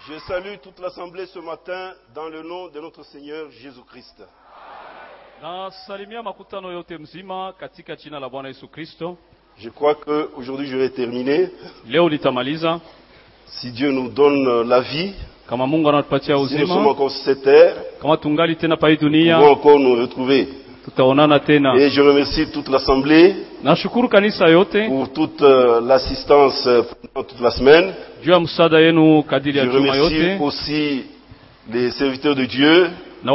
Je salue toute l'assemblée ce matin dans le nom de notre Seigneur Jésus-Christ. Je crois qu'aujourd'hui je vais terminer. Si Dieu nous donne la vie, si nous sommes encore sur cette terre, nous pouvons encore nous retrouver. Et je remercie toute l'assemblée pour toute l'assistance pendant toute la semaine. Je remercie aussi les serviteurs de Dieu,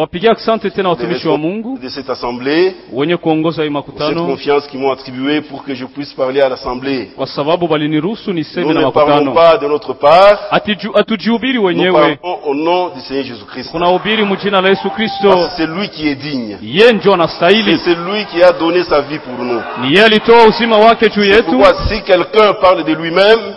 de cette assemblée, pour cette confiance qu'ils m'ont attribuée pour que je puisse parler à l'assemblée. Nous ne parlons pas de notre part, nous parlons au nom du Seigneur Jésus-Christ. Parce que c'est lui qui est digne. C'est lui qui a donné sa vie pour nous. C'est pourquoi si quelqu'un parle de lui-même,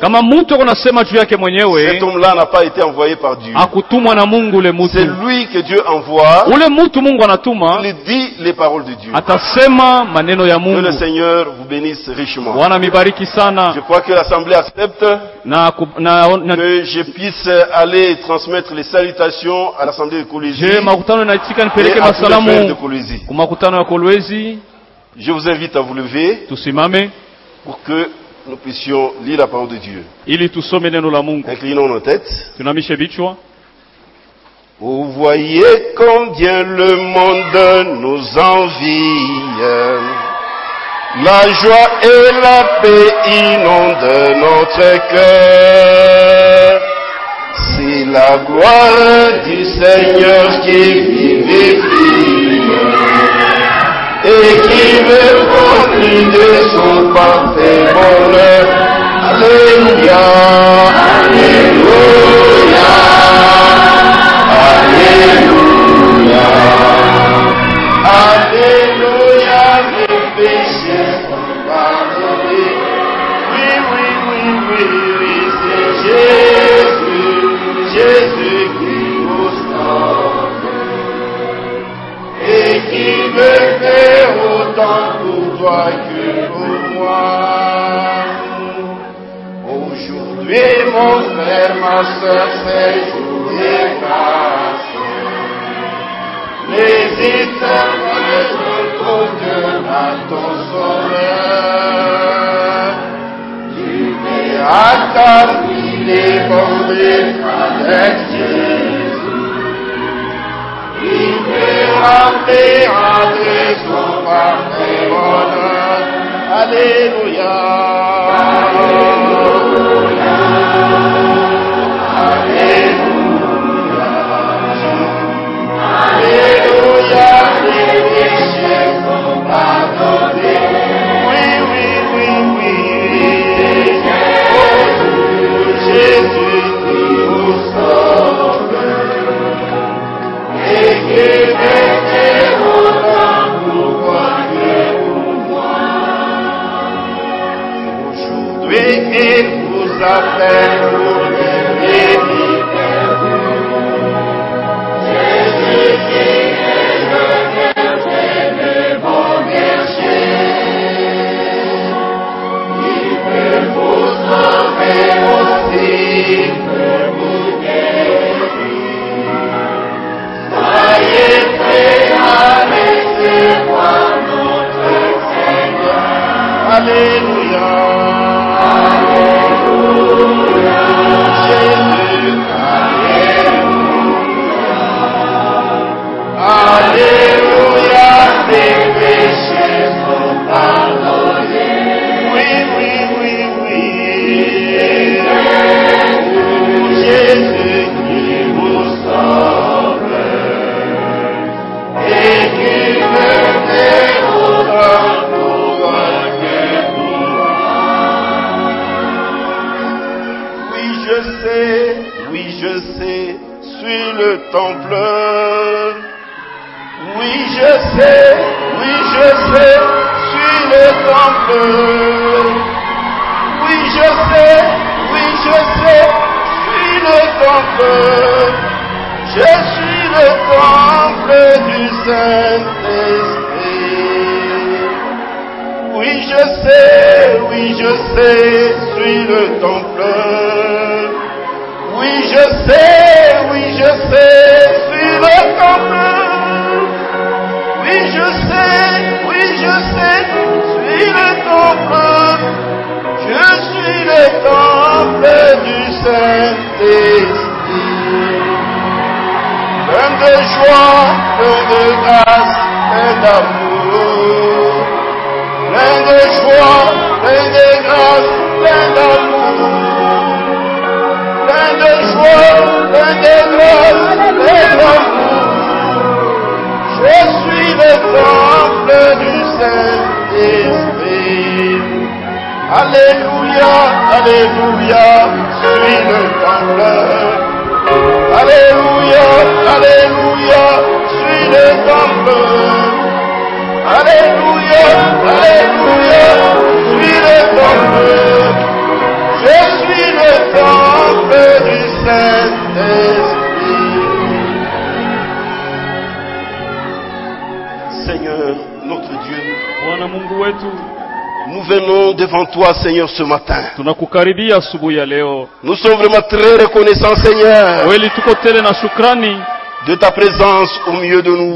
cet homme-là n'a pas été envoyé par Dieu. C'est lui que Dieu envoie. Il dit les paroles de Dieu. Que le Seigneur vous bénisse richement. Je crois que l'assemblée accepte que je puisse aller transmettre les salutations à l'assemblée de Kolwezi et à tous les frères de Kolwezi. Je vous invite à vous lever pour que nous puissions lire la parole de Dieu. Inclinons nos têtes. Vous voyez combien le monde nous envie. La joie et la paix inondent notre cœur. C'est la gloire du Seigneur qui vivifie et qui veut profiter de son parfait bonheur. Alléluia, Alléluia. Alléluia, Alléluia, mes péchés sont pardonnés. Oui, oui, oui, oui, oui, c'est Jésus, Jésus qui nous sauve et qui veut faire autant pour toi que pour moi. Aujourd'hui, mon frère, ma soeur, c'est jour des grâces. N'hésite pas à être ton Dieu, à ton sauveur. Tu verras ta vie débordée avec Jésus. Il verra de son parfait bonheur. Alléluia. Alléluia. Alléluia. Alléluia, les péchés sont pardonnés. Oui, oui, oui, oui. Oh, Jésus qui vous sauve et qui veut faire autant pour toi que pour moi. Aujourd'hui, il vous appelle pour le bénir. Soyez prêts à recevoir notre Seigneur. Alléluia. Alléluia. Jésus, Alléluia. Alléluia, tes péchés sont pardonnés. Oui, oui, oui, oui. Jésus qui vous sauve et qui veut faire autant pour toi que pour moi. Oui, je sais, suis le temple. Oui, je sais, suis le temple. Oui, je sais, suis le temple. Je suis le temple du Saint-Esprit. Oui, je sais, suis le temple. Oui, je sais, suis le temple. Oui, je sais, suis le temple. Je suis le temple du Saint-Esprit. Plein de joie, plein de grâce, plein d'amour. Plein de joie, plein de grâce, plein d'amour. Plein de joie, plein de grâce, plein d'amour. Je suis le temple du Saint-Esprit. Alléluia, alléluia, je suis le temple. Alléluia, alléluia, je suis le temple. Alléluia, alléluia, je suis le temple. Je suis le temple du Saint-Esprit. Seigneur, notre Dieu, nous venons devant toi, Seigneur, ce matin. Nous sommes vraiment très reconnaissants, Seigneur, de ta présence au milieu de nous.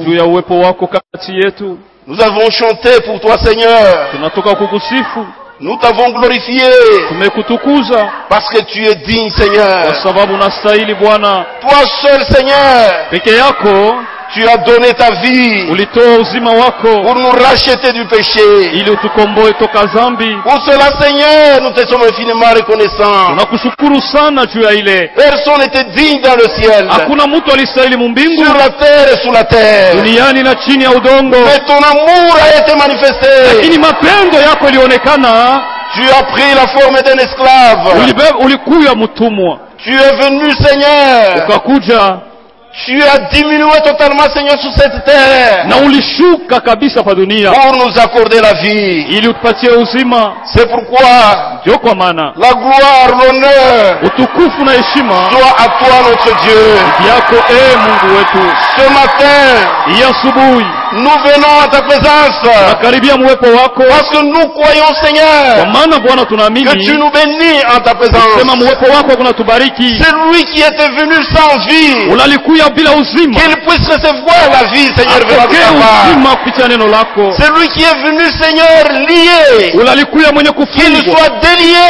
Nous avons chanté pour toi, Seigneur. Nous t'avons glorifié parce que tu es digne, Seigneur. Toi seul, Seigneur, tu as donné ta vie pour nous racheter du péché. Pour cela, Seigneur, nous te sommes infiniment reconnaissants. Personne n'était digne dans le ciel, sur la terre et sous la terre. Mais ton amour a été manifesté. Tu as pris la forme d'un esclave. Tu es venu, Seigneur. Tu as diminué totalement, Seigneur, sur cette terre pour nous accorder la vie. C'est pourquoi la gloire, l'honneur soit à toi, notre Dieu. Ce matin, nous venons à ta présence parce que nous croyons, Seigneur, que tu nous bénis en ta présence. C'est lui qui était venu sans vie, qu'il puisse recevoir la vie, Seigneur, venant de ta part. C'est lui qui est venu, Seigneur, lié, qu'il soit délié.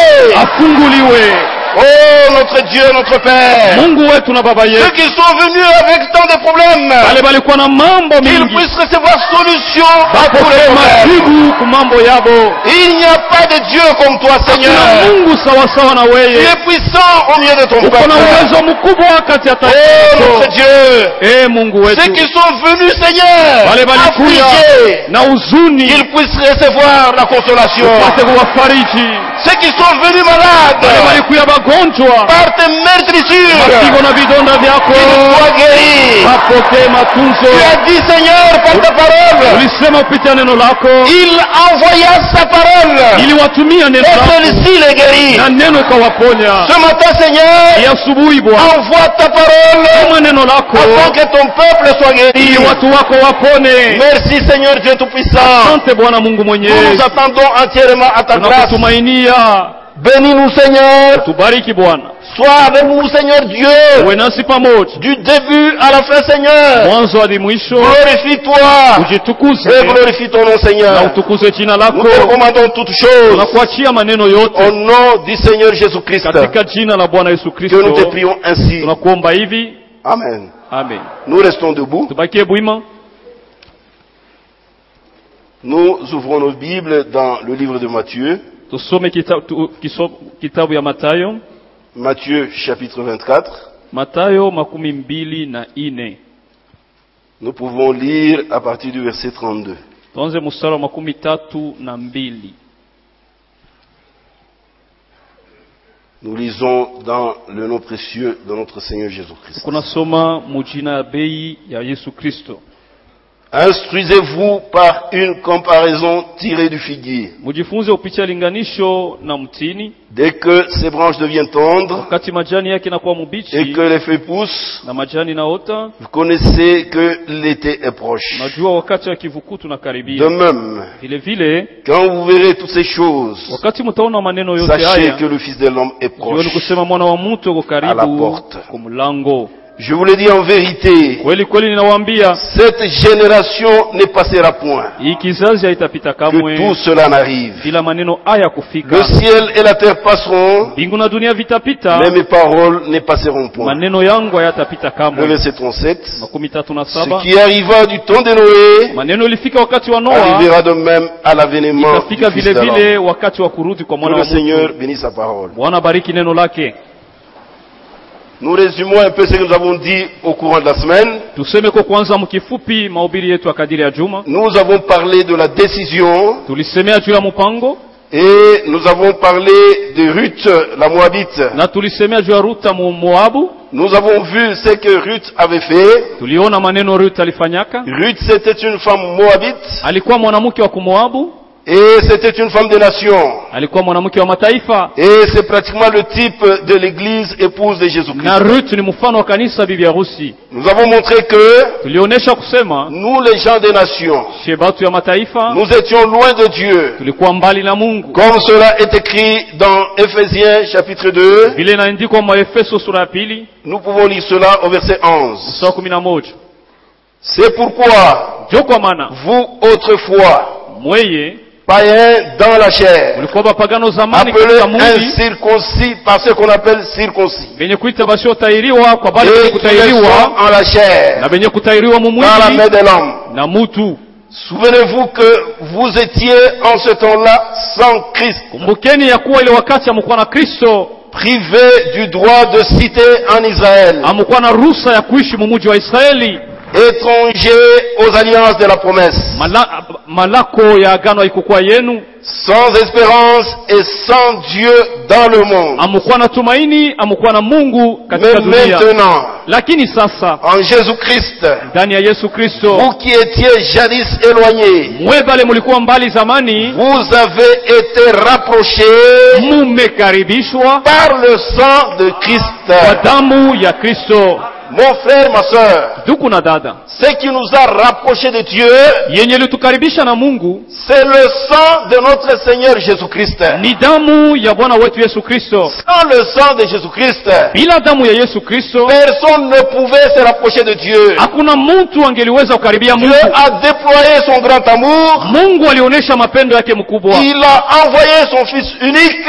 Oh, notre Dieu, notre Père, ceux qui sont venus avec tant de problèmes, qu'ils puissent recevoir solution à tous les problèmes. Il n'y a pas de Dieu comme toi, Seigneur. Tu es puissant au milieu de ton peuple. Oh, notre Dieu, ceux qui sont venus, Seigneur, affligés, qu'ils puissent recevoir la consolation. Ceux qui sont venus malades, par tes meurtrissures, qu'ils soient guéris. Tu as dit, Seigneur, par ta parole, il envoya sa parole et celle-ci les guérit. Ce matin, Seigneur, envoie ta parole afin que ton peuple soit guéri. Merci, Seigneur Dieu Tout-Puissant. Nous nous attendons entièrement à ta grâce. Bénis-nous, Seigneur. Sois avec nous, Seigneur Dieu. Du début à la fin, Seigneur. Glorifie-toi. Et glorifie ton nom, Seigneur. Nous te recommandons toutes choses. Au nom du Seigneur Jésus-Christ. Que nous te prions ainsi. Amen. Nous restons debout. Nous ouvrons nos Bibles dans le livre de Matthieu. Matthieu chapitre 24. Nous pouvons lire à partir du verset 32. Nous lisons dans le nom précieux de notre Seigneur Jésus-Christ. Instruisez-vous par une comparaison tirée du figuier. Mujifunze kupitia linganisho na mtini. Dès que ses branches deviennent tendres, wakati majani yake yanakuwa mbichi, et que les feuilles poussent, na majani naota, vous connaissez que l'été est proche. Najua wakati wa kivukutu unakaribia. De même, vile vile, quand vous verrez toutes ces choses, wakati mtaona maneno yote haya, sachez que le Fils de l'homme est proche. Ni kusema mwana wa mtu yuko karibu, à la porte. Kwa mlango. Je vous le dis en vérité, cette génération ne passera point, que tout cela n'arrive. Le ciel et la terre passeront, mais mes paroles ne passeront point. Le verset 37, ce qui arriva du temps de Noé arrivera de même à l'avènement du Fils de l'homme. Que le Seigneur bénisse sa parole. Nous résumons un peu ce que nous avons dit au courant de la semaine. Nous avons parlé de la décision. Et nous avons parlé de Ruth, la Moabite. Nous avons vu ce que Ruth avait fait. Ruth, c'était une femme moabite. Et c'était une femme de nation. Et c'est pratiquement le type de l'église épouse de Jésus-Christ. Nous avons montré que nous, les gens des nations, nous étions loin de Dieu. Comme cela est écrit dans Éphésiens chapitre 2. Nous pouvons lire cela au verset 11. C'est pourquoi vous autrefois, païens dans la chair, appelés incirconcis par ce qu'on appelle circoncis, et qui le sont en la chair, dans la main de l'homme. Souvenez-vous que vous étiez en ce temps-là sans Christ, privés du droit de cité en Israël, étrangers aux alliances de la promesse, sans espérance et sans Dieu dans le monde. Mais maintenant, en Jésus-Christ, vous qui étiez jadis éloignés, vous avez été rapprochés par le sang de Christ. Mon frère, ma soeur, ce qui nous a rapprochés de Dieu, c'est le sang de notre Seigneur Jésus-Christ. Sans le sang de Jésus-Christ, personne ne pouvait se rapprocher de Dieu. Dieu a déployé son grand amour. Il a envoyé son Fils unique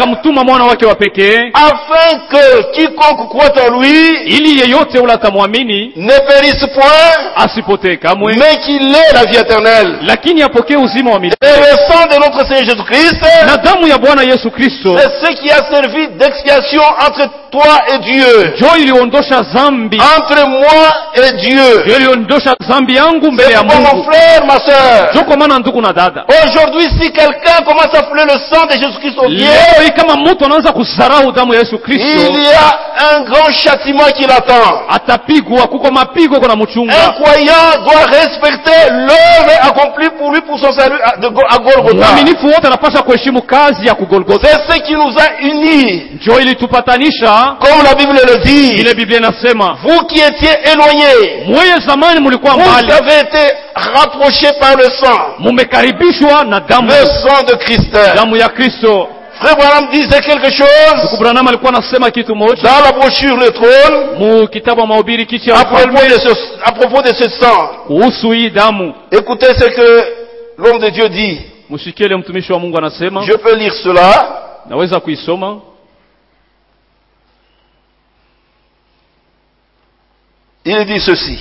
afin que quiconque croit en lui ne périsse point, mais qu'il ait la vie éternelle. Et le sang de notre Seigneur Jésus-Christ, c'est ce qui a servi d'expiation entre toi et Dieu, entre moi et Dieu. C'est pour mon frère, ma soeur. Aujourd'hui, si quelqu'un commence à fouler le sang de Jésus-Christ au pied, il y a un grand châtiment qui l'attend. Un croyant doit respecter l'œuvre accomplie pour lui pour son salut à Golgotha. C'est ce qui nous a unis. Comme la Bible le dit, vous qui étiez éloignés, vous avez été rapprochés par le sang. Le sang de Christ. Frère Branham disait quelque chose dans la brochure Le Trône à propos de ce sang. Écoutez ce que l'homme de Dieu dit. Je peux lire cela. Il dit ceci.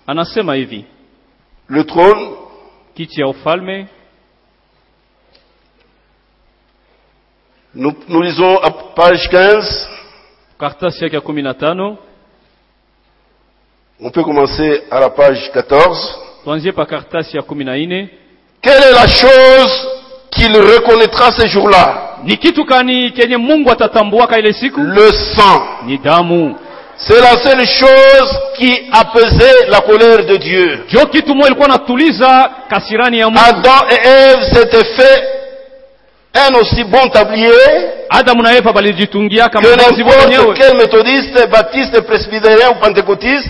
Le trône Nous lisons à page 15. On peut commencer à la page 14. Quelle est la chose qu'il reconnaîtra ces jours-là? Le sang. C'est la seule chose qui apaisait la colère de Dieu. Adam et Ève s'étaient fait un aussi bon tablier que n'importe quel méthodiste, baptiste, presbytérien ou pentecôtiste.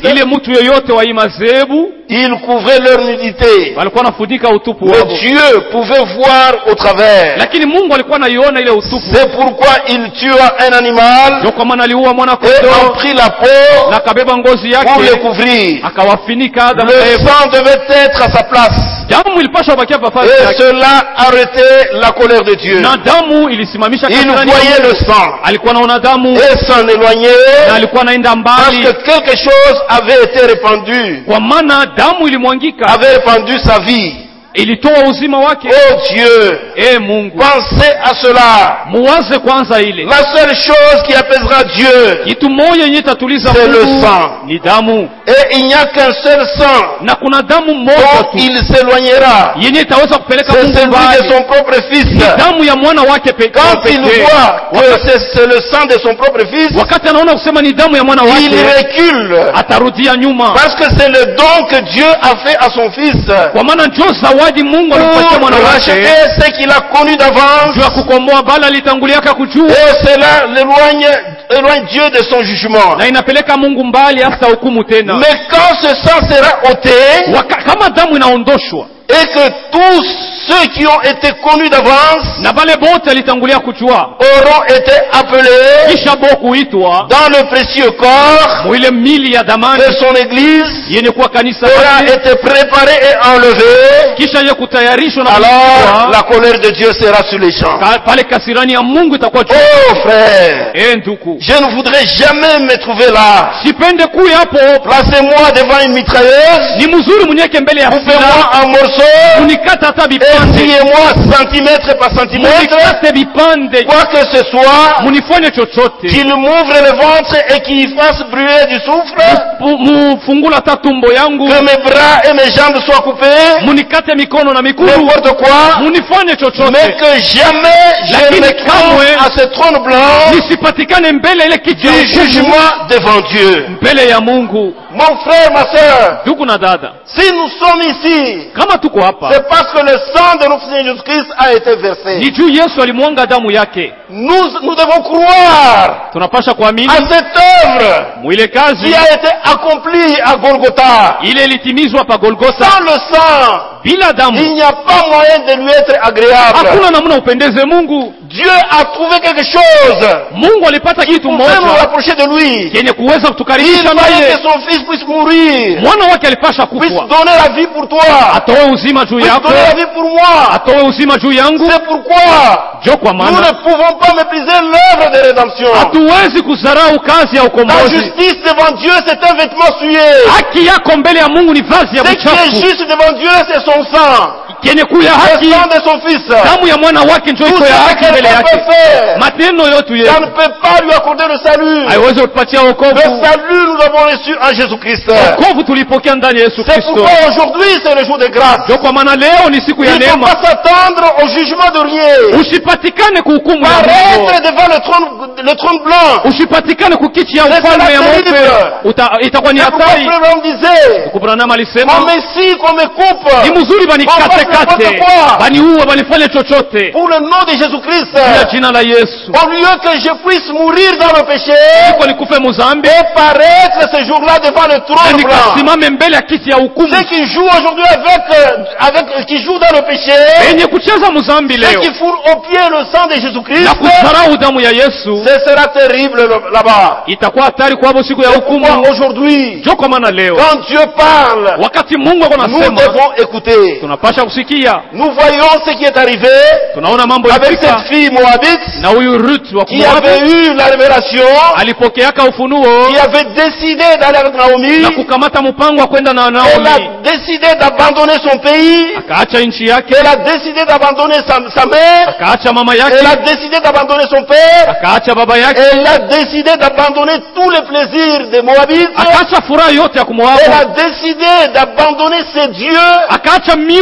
Ils couvraient leur nudité. Mais Dieu pouvait voir au travers. C'est pourquoi il tua un animal et en prit la peau pour le couvrir. Le sang devait être à sa place. Et cela arrêtait la colère de Dieu. Il voyait le sang et s'en éloignait parce que quelque chose avait été répandu, avait répandu sa vie. Oh Dieu, pensez à cela. La seule chose qui apaisera Dieu, c'est le sang. Et il n'y a qu'un seul sang dont il s'éloignera. C'est celui de son propre fils. Quand il voit que c'est le sang de son propre fils, il recule. Parce que c'est le don que Dieu a fait à son fils. Pour racheter ce qu'il a connu d'avance. Et cela éloigne Dieu de son jugement. Mais quand ce sang sera ôté, et que tous ceux qui ont été connus d'avance auront été appelés dans le précieux corps de son église, aura été préparé et enlevé, alors la colère de Dieu sera sur les champs. Oh frère, je ne voudrais jamais me trouver là. Placez-moi devant une mitrailleuse, coupez-moi un morceau, essuyez-moi centimètre par centimètre, quoi que ce soit, qu'il m'ouvre le ventre et qu'il fasse brûler du soufre, que mes bras et mes jambes soient coupés, n'importe quoi, mais que jamais je ne me trouve à ce trône blanc du jugement devant Dieu. Mon frère, ma soeur, si nous sommes ici, c'est parce que le sang de notre Seigneur Jésus-Christ a été versé. Nous devons croire à cette œuvre qui a été accomplie à Golgotha. Sans le sang, il n'y a pas moyen de lui être agréable. Dieu a trouvé quelque chose qui pouvait nous rapprocher de lui. Il fallait que son fils puisse mourir, puisse donner la vie pour toi, puisse donner la vie pour moi. C'est pourquoi nous ne pouvons pas mépriser l'œuvre de rédemption. La justice devant Dieu, c'est un vêtement souillé. Ce qui est juste devant Dieu, c'est son sang. Le sang de son fils. Tout ce qu'elle peut faire, ça ne peut pas lui accorder le salut. Le salut, nous l'avons reçu en Jésus-Christ. C'est pourquoi aujourd'hui, c'est le jour de grâce. Il ne faut pas s'attendre au jugement de rien. Paraître devant le trône blanc, c'est cela terrible. Et pourquoi Abraham disait, mon Messie qu'on me coupe, pour le nom de Jésus-Christ, au lieu que je puisse mourir dans le péché et paraître ce jour-là devant le trône blanc. Ceux qui jouent aujourd'hui qui jouent dans le péché, ceux qui foulent au pied le sang de Jésus-Christ, ce sera terrible là-bas. Pourquoi aujourd'hui, quand Dieu parle, nous devons écouter. Nous voyons ce qui est arrivé avec cette fille moabite qui avait eu la révélation, qui avait décidé d'aller avec Naomi. Elle a décidé d'abandonner son pays. Elle a décidé d'abandonner sa mère. Elle a décidé d'abandonner son père. Elle a décidé d'abandonner tous les plaisirs des Moabites. Elle a décidé d'abandonner ses dieux.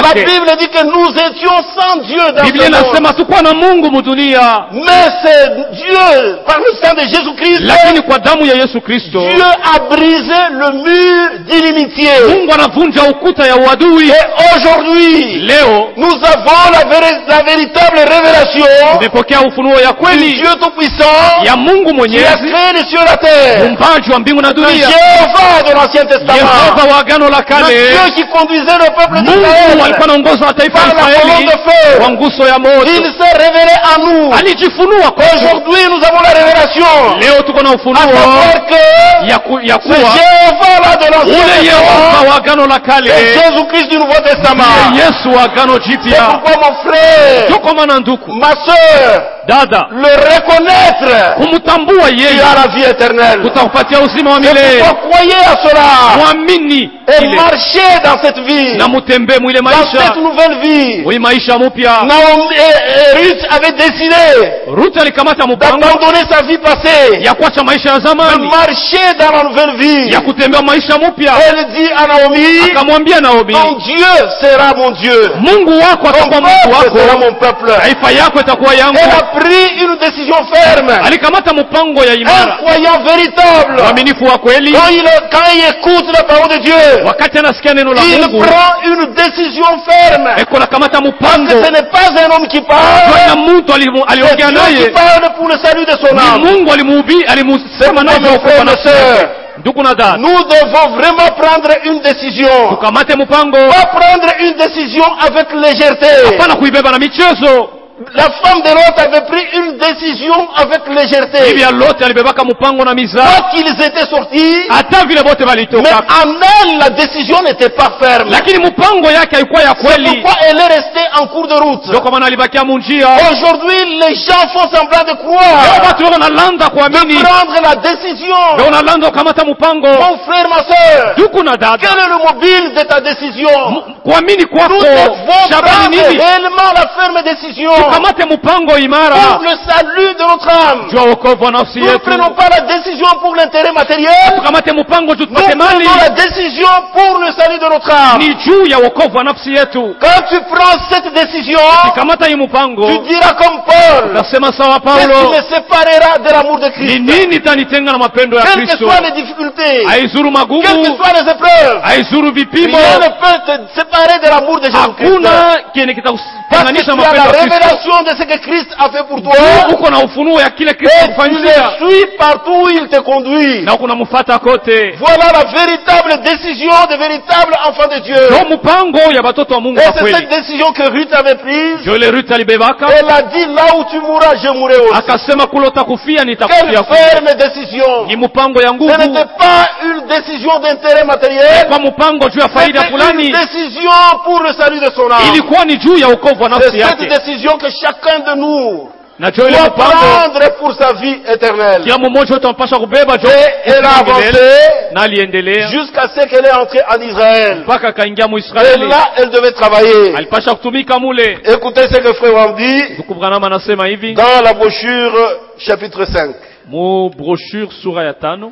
La Bible dit que nous étions sans Dieu dans Biblia inasema tulikuwa na Mungu mudunia. Mais c'est Dieu, par le sang de Jésus-Christ, lakini kwa damu ya Yesu Kristo, Dieu a brisé le mur d'inimitié. Mungu anavunja ukuta ya uadui. Et aujourd'hui, leo nous avons la véritable révélation tumepokea ufunuo ya kweli du Dieu tout-puissant ya Mungu qui a mwenyezi, créé les cieux et la terre, muumbaji wa mbingu na le dunia, Jéhovah de l'Ancien Testament, Yehova wa agano la le kale, Dieu qui conduisait le peuple Mungu d'Israël alikuwa anaongoza wa taifa par la la colonne Israeli de feu. kwa nguzo ya moto. Il s'est révélé à nous. Alijifunua kwetu. Aujourd'hui, nous avons la révélation. Leo tuko na À ufunuo savoir que ya ce kuwa Jéhovah-là de l'Ancien ule Yehova Testament wa agano la est kale Jésus-Christ du Nouveau Testament. ndiye Yesu wa agano C'est jipya. pourquoi mon frère, Tuko maana nduku, ma soeur, dada, le reconnaître, kumtambua tu yeye as la vie éternelle. kutakupatia uzima wa C'est milele. pourquoi croyez à cela Mwamini et ile marchez dans cette vie, na mutembee mwile dans cette maisha, nouvelle vie. mwi maisha mupya. Naomi et Ruth avaient décidé Ruth alikamata mpango d'abandonner sa vie passée, ya kuacha maisha ya de zamani, marcher dans la nouvelle vie. ya kutembea maisha mupya. Elle dit à Naomi, Akamwambia Naomi, ton Dieu sera mon Dieu, Mungu wako ton atakuwa Mungu peuple sera wako, mon peuple. taifa yako itakuwa yangu. Elle a pris une décision ferme. Alikamata mpango ya Un imara, croyant véritable, mwaminifu wa kweli. quand il écoute la parole de Dieu, Wakati anasikia neno la il Mungu, prend une décision ferme. eko nakamata Parce mpango. que ce n'est pas un homme qui parle, Bwana mtu c'est aliongea Dieu qui naye, parle pour le salut de son ni âme. Mungu alimusema naye Mes kwa frères, kwa mes nafsi sœurs, yake. Ndugu na dada, nous devons vraiment prendre une décision. tukamate mpango, Pas prendre une décision avec légèreté. hapana kuibeba na michezo. La femme de Lot avait pris une décision avec légèreté. Bibi ya Loti alibebaka mpango na miza, Quand ils étaient sortis, hata vile bote mais walitoka, en elle, la décision n'était pas ferme. lakini mpango yake haikuwa ya C'est kweli. pourquoi elle est restée en cours de route. Ndio kwa maana alibakia munjia. Aujourd'hui, les gens font semblant de Leo croire, watu wako nalanda kuamini, de prendre la décision. ndio nalanda kukamata mpango. Mon frère, ma soeur, Ndugu na dada, quel est le mobile de ta décision? kuamini Nous kwako devons shabani prendre nini? réellement la ferme décision Tukamate mpango pour imara le salut de notre âme. juu ya wokovu wa nafsi Nous ne yetu. prenons pas la décision pour l'intérêt matériel, Tukamate mpango juu nous tupate mali, prenons la décision pour le salut de notre âme. ni juu ya wokovu wa nafsi yetu. Quand tu prends cette décision, Tukamata hii mpango, tu diras comme Paul, tasema sawa qu'est-ce Paulo, qui me séparera de l'amour de ni Christ? nini tanitenga na mapendo ya Quelles que Kristo? soient les difficultés, Haizuru quelles que magumu, soient les épreuves, haizuru vipimo, rien ne peut te séparer de l'amour de Jésus-Christ. hakuna kile Parce que tu kitakutenganisha as mapendo la ya Kristo. révélation de ce que Christ a fait pour toi, Uko na ufunuo ya kile Kristo et tu kufanyia, le suis partout où il te conduit. na kuna mfata kote. Voilà la véritable décision des véritables enfants de Dieu. Ndio mpango ya watoto wa Mungu Et wa c'est cette kweli. décision que Ruth avait prise. Ndio ile Ruth alibebaka, Elle a dit, là où tu mourras, je mourrai aussi. akasema kule utakufia Quelle nitakufia. ferme décision. Ni mpango ya Ce nguvu, n'était pas une décision d'intérêt matériel. kwa mpango juu ya faida C'était une fulani, décision pour le salut de son âme. ilikuwa ni juu ya wokovu wa C'est nafsi cette yake. décision que chacun de nous Na ndio ile doit mpango prendre pour sa vie éternelle. kila mmoja wetu anapaswa kubeba juu, Et elle a avancé na aliendelea jusqu'à ce qu'elle est entrée en Israël. mpaka akaingia Et Muisraeli. là, elle devait travailler. Alipasha kutumika mule. Écoutez ce que Frère Wam dit Ndugu Branham anasema hivi dans la brochure chapitre 5. mu brochure sura ya 5.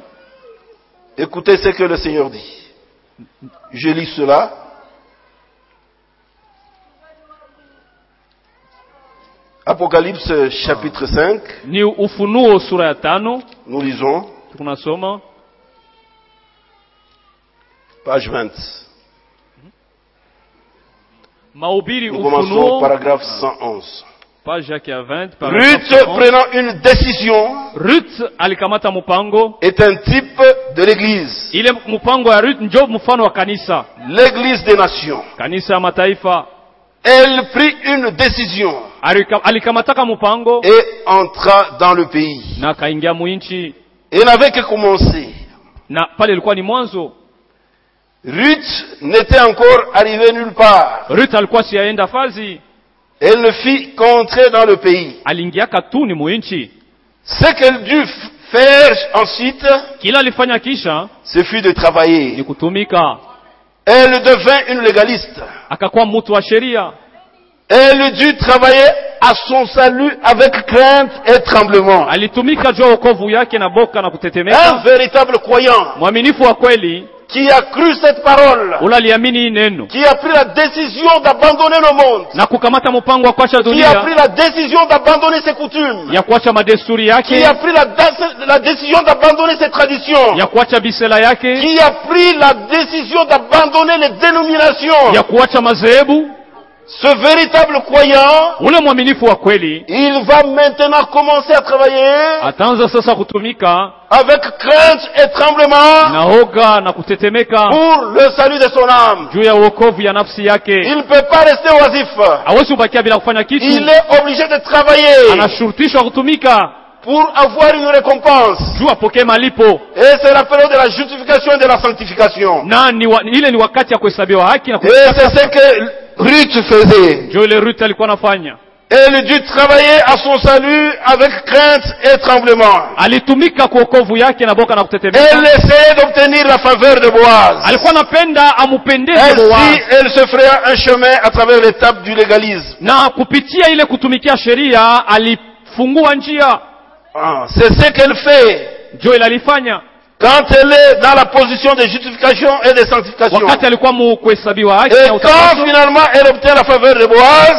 Écoutez ce que le Seigneur dit. Je lis cela. Apocalypse chapitre 5. Ni Ufunuo sura ya 5. Nous lisons. Tunasoma Page 20. Mahubiri Nous commençons Ufunuo, paragraphe 111. page yake ya 20. Ruth prenant une décision Ruth alikamata mpango. est un type de l'église. Ile mpango ya Ruth ndio mfano wa kanisa, L'église des nations. kanisa ya mataifa. Elle prit une décision Alikamataka mpango et entra dans le pays. na akaingia muinchi, Et n'avait que commencé. na pale ilikuwa ni mwanzo. Ruth n'était encore arrivée nulle part. Ruth alikuwa siaenda fazi, Elle ne fit qu'entrer dans le pays. aliingiaka tu ni muinchi. Ce qu'elle dut faire ensuite, Kila alifanya kisha ce fut de ni travailler. kutumika, Elle devint une légaliste. akakuwa mtu wa sheria. Elle dut travailler à son salut avec crainte et tremblement. Un véritable croyant qui a cru cette parole, qui a pris la décision d'abandonner le monde, qui a pris la décision d'abandonner ses coutumes, qui a pris la décision d'abandonner ses traditions, qui a pris la décision d'abandonner les dénominations. Ce véritable croyant, il va maintenant commencer à travailler avec crainte et tremblement pour le salut de son âme. Il ne peut pas rester oisif. Il est obligé de travailler pour avoir une récompense. Et c'est la période de la justification et de la sanctification. Et c'est ce que Ruth faisait. Elle dut travailler à son salut avec crainte et tremblement. Elle essayait d'obtenir la faveur de Boaz. Ainsi, elle se ferait un chemin à travers l'étape du légalisme. C'est ce qu'elle fait. Quand elle est dans la position de justification et de sanctification. Et quand finalement elle obtient la faveur de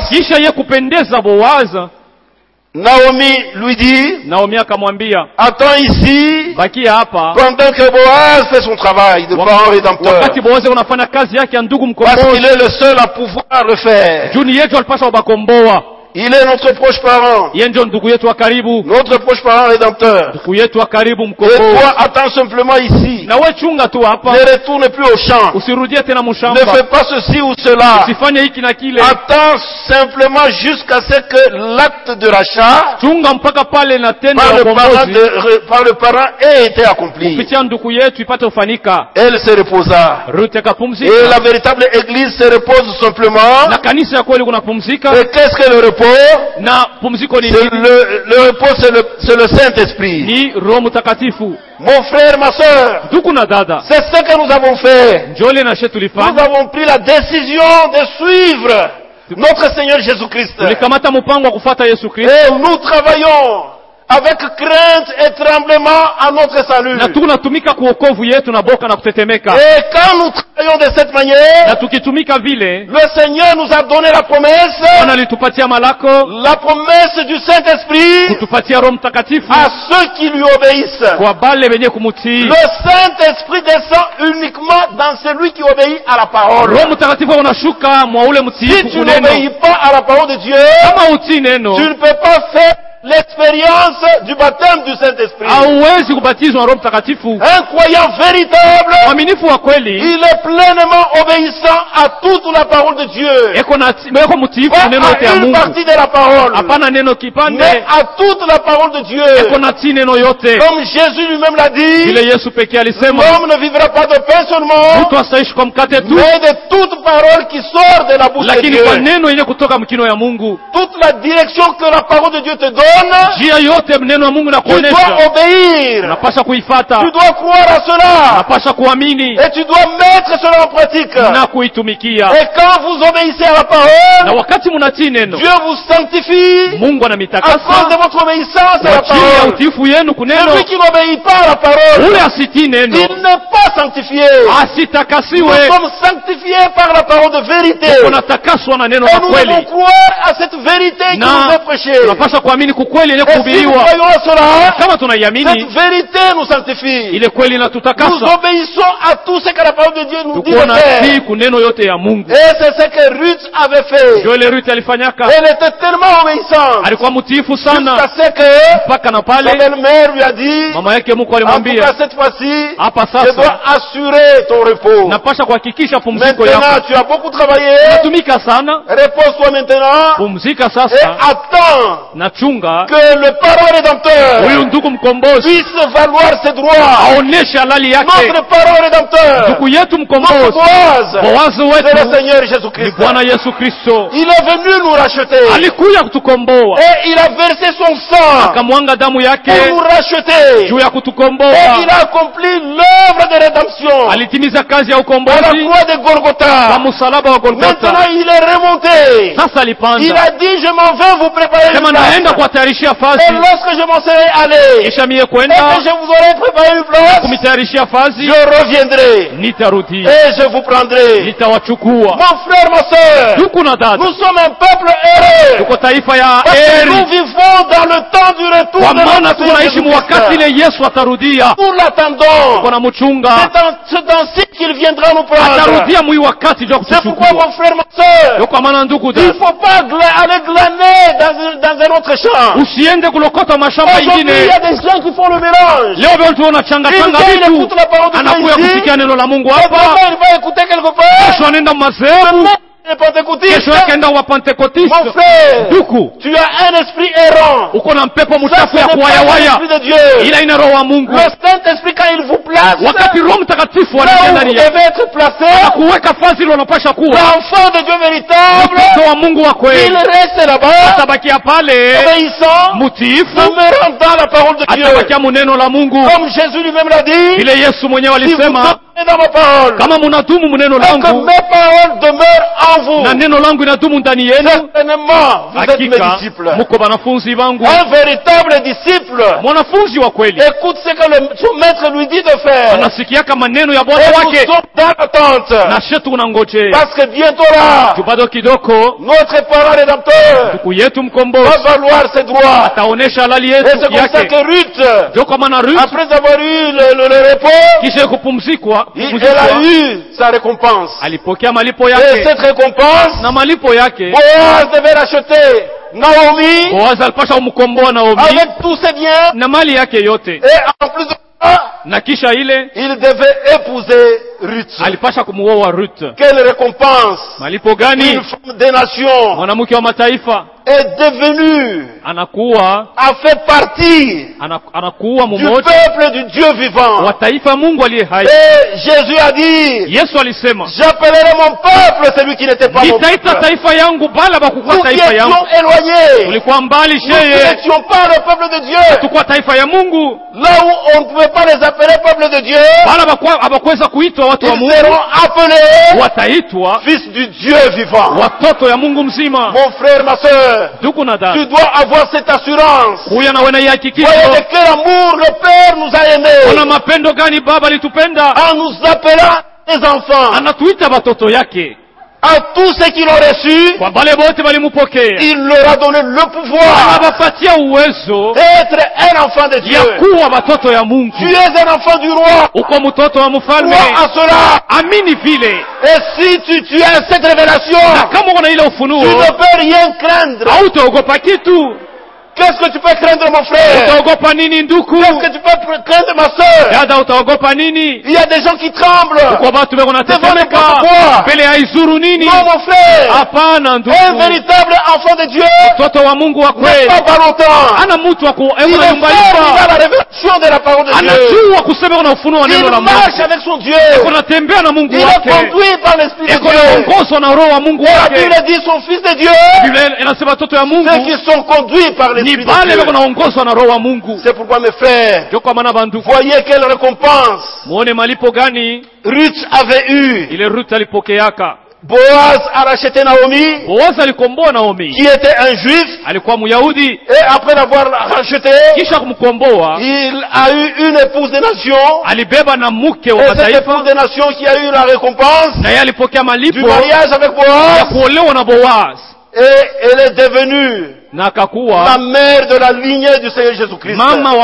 Boaz, Naomi lui dit, attends ici, pendant que Boaz fait son travail de parent rédempteur. Parce qu'il est le seul à pouvoir le faire. Il est notre proche parent. Notre proche parent rédempteur. Et toi, attends simplement ici. Ne retourne plus au champ. Ne fais pas ceci ou cela. Attends simplement jusqu'à ce que l'acte de rachat par le parent ait été accompli. Elle se reposa. Et la véritable église se repose simplement. Et qu'est-ce que le repos? Le repos, c'est le Saint-Esprit. Mon frère, ma soeur, c'est ce que nous avons fait. Nous avons pris la décision de suivre notre Seigneur Jésus-Christ. Et nous travaillons avec crainte et tremblement à notre salut. Et quand nous travaillons de cette manière, le Seigneur nous a donné la promesse du Saint-Esprit à ceux qui lui obéissent. Le Saint-Esprit descend uniquement dans celui qui obéit à la parole. Si tu n'obéis pas à la parole de Dieu, tu ne peux pas faire l'expérience du baptême du Saint-Esprit. Un croyant véritable, il est pleinement obéissant à toute la parole de Dieu. Pas à une partie de la parole, mais à toute la parole de Dieu. Comme Jésus lui-même l'a dit, l'homme ne vivra pas de pain seulement, mais de toute parole qui sort de la bouche de Dieu. Toute la direction que la parole de Dieu te donne, tu dois obéir. Tu dois croire à cela. Et tu dois mettre cela en pratique. Et quand vous obéissez à la parole, Dieu vous sanctifie à cause de votre obéissance à la parole. Celui qui n'obéit pas à la parole, il n'est pas sanctifié. Nous sommes sanctifiés par la parole de vérité. Et nous devons croire à cette vérité qui nous est prêchée. Et si nous croyons à cela, cette vérité nous sanctifie. Nous obéissons à tout ce que la parole de Dieu nous dit de faire. Et c'est ce que Ruth avait fait. Elle était tellement obéissante jusqu'à ce que sa belle-mère lui a dit, en tout cas cette fois-ci, je dois assurer ton repos. Maintenant tu as beaucoup travaillé, repose-toi maintenant et attends que le parent rédempteur puisse valoir ses droits. Notre parent rédempteur, notre Boaz, c'est le Seigneur Jésus-Christ. Il est venu nous racheter. Et il a versé son sang pour nous racheter. Et il a accompli l'œuvre de rédemption à la croix de Golgotha. Maintenant il est remonté. Il a dit, je m'en vais vous préparer une place. Et lorsque je m'en serai allé et que je vous aurai préparé une place, je reviendrai et je vous prendrai. Mon frère, ma soeur, nous sommes un peuple heureux parce que nous vivons dans le temps du retour de notre Seigneur Jésus-Christ. Nous l'attendons. C'est ainsi qu'il viendra nous prendre. C'est pourquoi, mon frère, ma soeur, il ne faut pas aller glaner dans un autre champ. Aujourd'hui, il y a des gens qui font le mélange. Ils écoutent la parole de Dieu ici. Et demain, il va écouter quelque part. Mon frère, tu as un esprit errant. Ça, c'est l'esprit de Dieu. Le Saint-Esprit, quand il vous place, là où vous devez être placé, l'enfant de Dieu véritable, il reste là-bas, obéissant, demeurant dans la parole de Dieu. Comme Jésus lui-même l'a dit, si vous demeurez dans ma parole, et que mes paroles demeurent en vous, certainement vous êtes mes disciples. Un véritable disciple écoute ce que son maître lui dit de faire. Et nous sommes dans l'attente, parce que bientôt là, notre parent rédempteur va valoir ses droits. Et c'est comme ça que Ruth, après avoir eu le repos, elle a eu sa récompense. Et cette récompense, Boaz devait racheter Naomi avec tous ses biens. Et en plus de ça, il devait épouser Ruth. Quelle récompense! Une femme des nations est devenue, a fait partie du peuple du Dieu vivant. Et Jésus a dit, j'appellerai mon peuple celui qui n'était pas mon peuple. Nous qui étions éloignés, nous qui n'étions pas le peuple de Dieu, là où on ne pouvait pas les appeler peuple de Dieu, ils seront appelés fils du Dieu vivant. Mon frère, ma soeur, tu dois avoir cette assurance. Voyez de quel amour le Père nous a aimés en nous appelant des enfants. À tous ceux qui l'ont reçu, il leur a donné le pouvoir d'être un enfant de Dieu. Tu es un enfant du roi. Crois à cela. Et si tu as cette révélation, tu ne peux rien craindre. Qu'est-ce que tu peux craindre, mon frère? Qu'est-ce que tu peux craindre, ma soeur? Il y a des gens qui tremblent devant n'importe quoi. Non, mon frère, un véritable enfant de Dieu n'est pas longtemps. Il est ferme dans la révélation de la parole de Dieu. Il marche avec son Dieu. Il est conduit par l'Esprit de Dieu. Et la Bible dit son Fils de Dieu, ceux qui sont conduits par l'Esprit. C'est pourquoi, mes frères, voyez quelle récompense Ruth avait eu. Boaz a racheté Naomi, qui était un juif, et après l'avoir racheté, il a eu une épouse des nations, et cette épouse des nations qui a eu la récompense du mariage avec Boaz, et elle est devenue la mère de la lignée du Seigneur Jésus-Christ.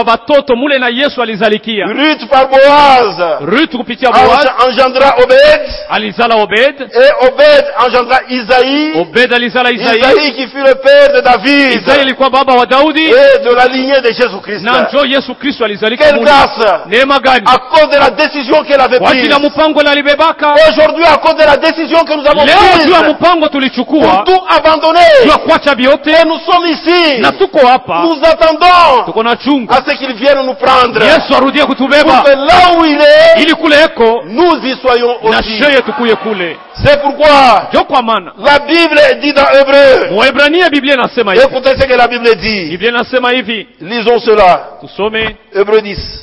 Ruth par Boaz engendra Obed, et Obed engendra Isaïe, Isaïe qui fut le père de David et de la lignée de Jésus-Christ. Quelle grâce! À cause de la décision qu'elle avait prise. Aujourd'hui, à cause de la décision que nous avons prise pour tout abandonner, et nous sommes sommes ici. Nous attendons à ce qu'il vienne nous prendre. Pour que là où il est, nous y soyons aussi. C'est pourquoi la Bible dit dans Hébreux. Écoutez ce que la Bible dit. Lisons cela. Hébreux 10.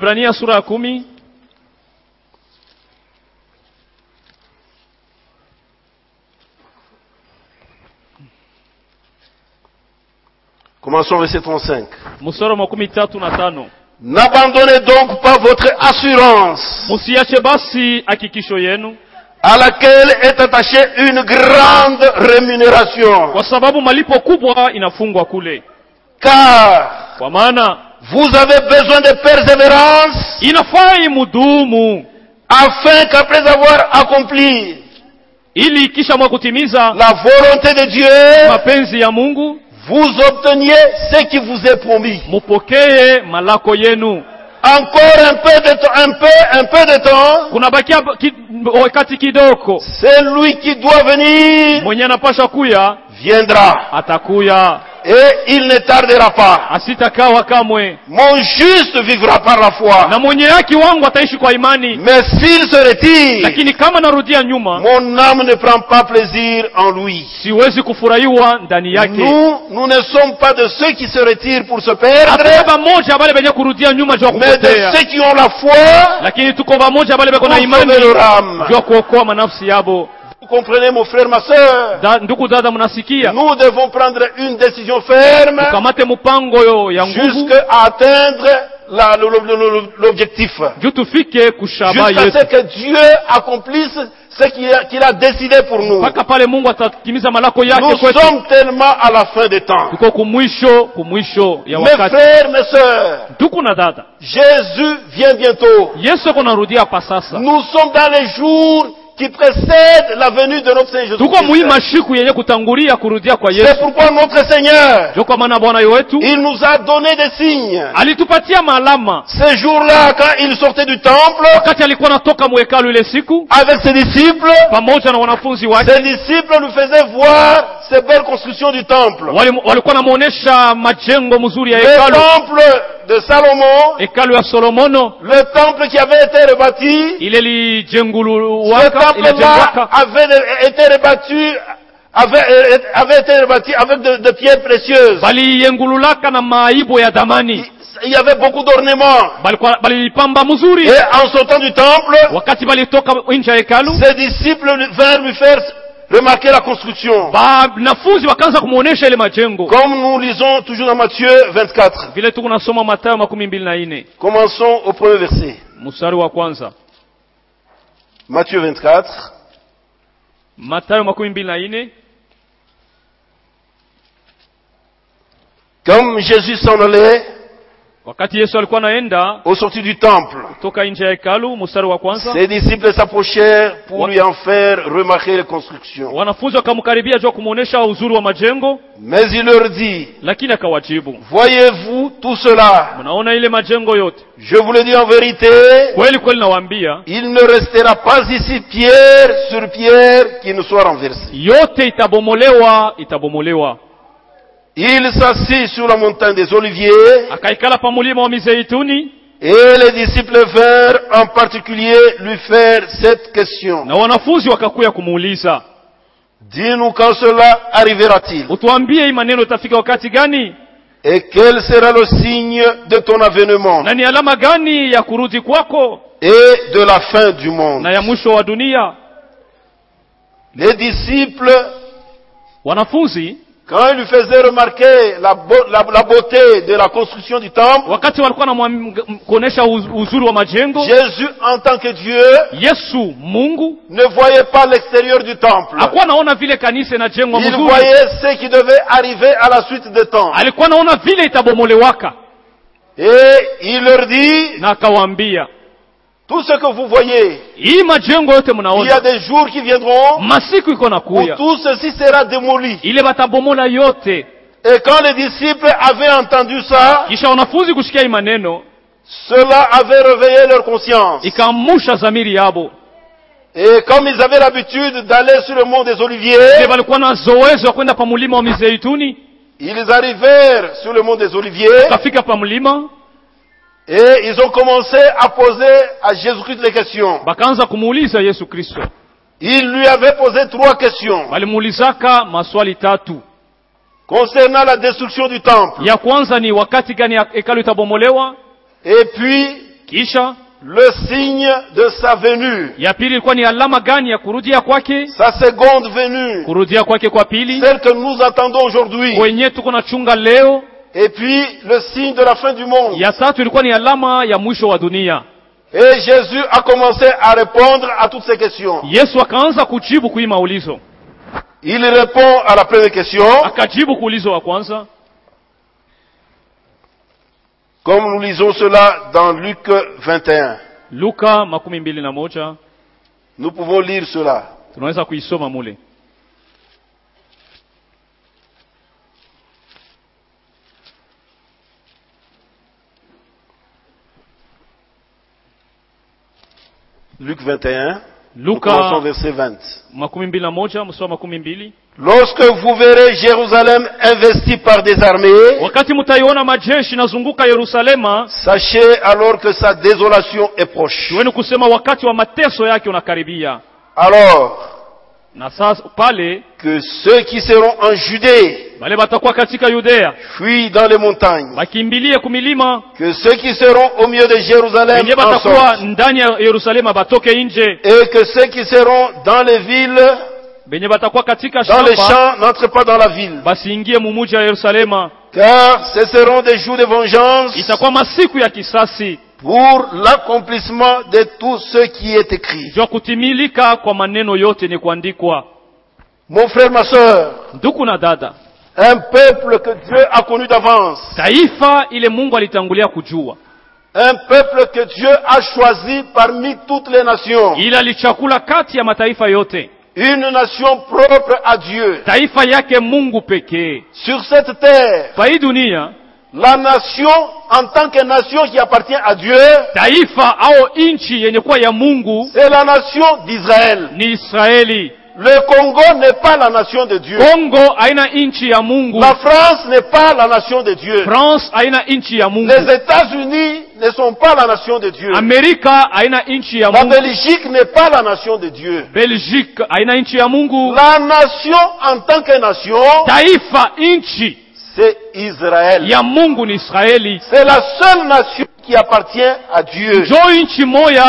Commençons verset 35. N'abandonnez donc pas votre assurance, à laquelle est attachée une grande rémunération. Car vous avez besoin de persévérance, afin qu'après avoir accompli la volonté de Dieu, vous obteniez ce qui vous est promis. Encore un peu de temps, celui qui doit venir viendra. Et il ne tardera pas. Mon juste vivra par la foi. Mais s'il se retire, mon âme ne prend pas plaisir en lui. Nous ne sommes pas de ceux qui se retirent pour se perdre, mais de ceux qui ont la foi pour sauver leur âme. Vous comprenez, mon frère, ma sœur? Nous devons prendre une décision ferme jusqu'à atteindre l'objectif. Jusqu'à ce que Dieu accomplisse ce qu'il a décidé pour nous. Nous sommes tellement à la fin des temps. Mes frères, mes sœurs, Jésus vient bientôt. Nous sommes dans les jours qui précède la venue de notre Seigneur Jésus-Christ. C'est pourquoi notre Seigneur, il nous a donné des signes. Ces jours-là, quand il sortait du temple, avec ses disciples nous faisaient voir ces belles constructions du temple. Le temple de Salomon, le temple qui avait été rebâti, ce temple-là avait été rebâti avec de pierres précieuses. Il y avait beaucoup d'ornements. Et en sortant du temple, ses disciples vinrent lui faire remarquez la construction. Comme nous lisons toujours dans Matthieu 24. Commençons au premier verset. Matthieu 24. Comme Jésus s'en allait au sortir du temple, ses disciples s'approchèrent pour lui en faire remarquer les constructions. Mais il leur dit, voyez-vous tout cela? Je vous le dis en vérité, il ne restera pas ici pierre sur pierre qui ne soit renversée. Il s'assit sur la montagne des Oliviers, et les disciples vinrent en particulier lui faire cette question. Dis-nous quand cela arrivera-t-il? Et quel sera le signe de ton avènement et de la fin du monde? Les disciples, quand il lui faisait remarquer la beauté de la construction du temple, Jésus, en tant que Dieu, ne voyait pas l'extérieur du temple. Il voyait ce qui devait arriver à la suite des temps. Et il leur dit, tout ce que vous voyez, il y a des jours qui viendront où tout ceci sera démoli. Et quand les disciples avaient entendu ça, cela avait réveillé leur conscience. Et comme ils avaient l'habitude d'aller sur le mont des Oliviers, Ils arrivèrent sur le mont des Oliviers. Et ils ont commencé à poser à Jésus-Christ les questions. Ils lui avaient posé 3 questions. Concernant la destruction du temple. Et puis, le signe de sa venue. Sa seconde venue. Celle que nous attendons aujourd'hui. Et puis, le signe de la fin du monde. Et Jésus a commencé à répondre à toutes ces questions. Il répond à la première question. Comme nous lisons cela dans Luc 21. Nous pouvons lire cela. Luc 21, commençons verset 20. Lorsque vous verrez Jérusalem investie par des armées, sachez alors que sa désolation est proche. Alors, que ceux qui seront en Judée fuient dans les montagnes, que ceux qui seront au milieu de Jérusalem en sortent, et que ceux qui seront dans les villes, dans les champs, n'entrent pas dans la ville, car ce seront des jours de vengeance pour l'accomplissement de tout ce qui est écrit. Mon frère, ma soeur, un peuple que Dieu a connu d'avance, un peuple que Dieu a choisi parmi toutes les nations, une nation propre à Dieu. Sur cette terre, la nation en tant que nation qui appartient à Dieu, c'est la nation d'Israël. Le Congo n'est pas la nation de Dieu. La France n'est pas la nation de Dieu. Les États-Unis ne sont pas la nation de Dieu. La Belgique n'est pas la nation de Dieu. La nation en tant que nation, c'est Israël. C'est la seule nation qui appartient à Dieu. Et Dieu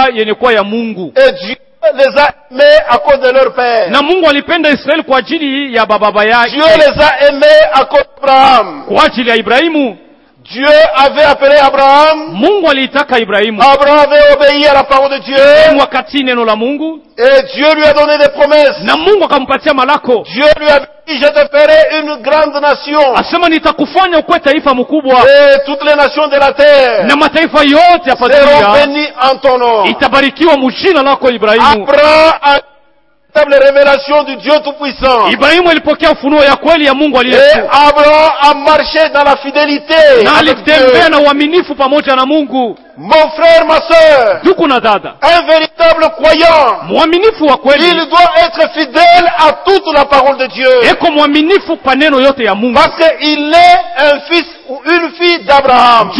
les a aimés à cause de leur père. Dieu les a aimés à cause d'Abraham. Dieu avait appelé Abraham. Abraham avait obéi à la parole de Dieu. Et Dieu lui a donné des promesses. Dieu lui a dit, je te ferai une grande nation. Et toutes les nations de la terre seront bénies en ton nom. Abraham a la révélation du Dieu Tout-Puissant. Et Abraham a marché dans la fidélité. Mon frère, ma soeur, un véritable croyant, il doit être fidèle à toute la parole de Dieu. Parce qu'il est un fils ou une fille d'Abraham.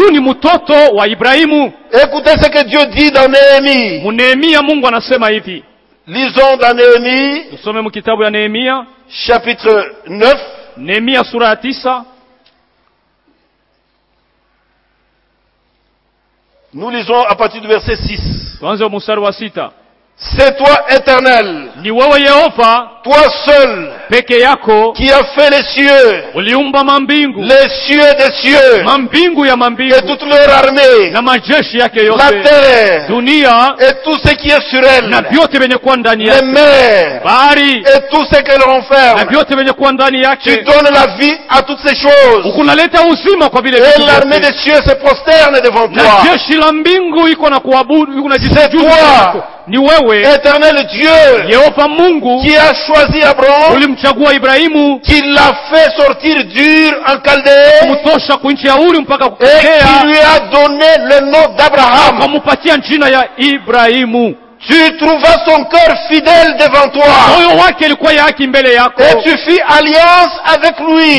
Écoutez ce que Dieu dit dans Néhémie. Lisons dans Néhémie, chapitre 9. Nous lisons à partir du verset 6. C'est toi, Éternel, toi seul, qui as fait les cieux des cieux, et toute leur armée, la terre, et tout ce qui est sur elle, les mers, et tout ce qu'elle renferme. Tu donnes la vie à toutes ces choses, et l'armée des cieux se prosterne devant toi. C'est toi, Éternel Dieu, qui a choisi Abraham, qui l'a fait sortir d'Ur en Chaldée, et qui lui a donné le nom d'Abraham. Tu trouvas son cœur fidèle devant toi. Et tu fis alliance avec lui.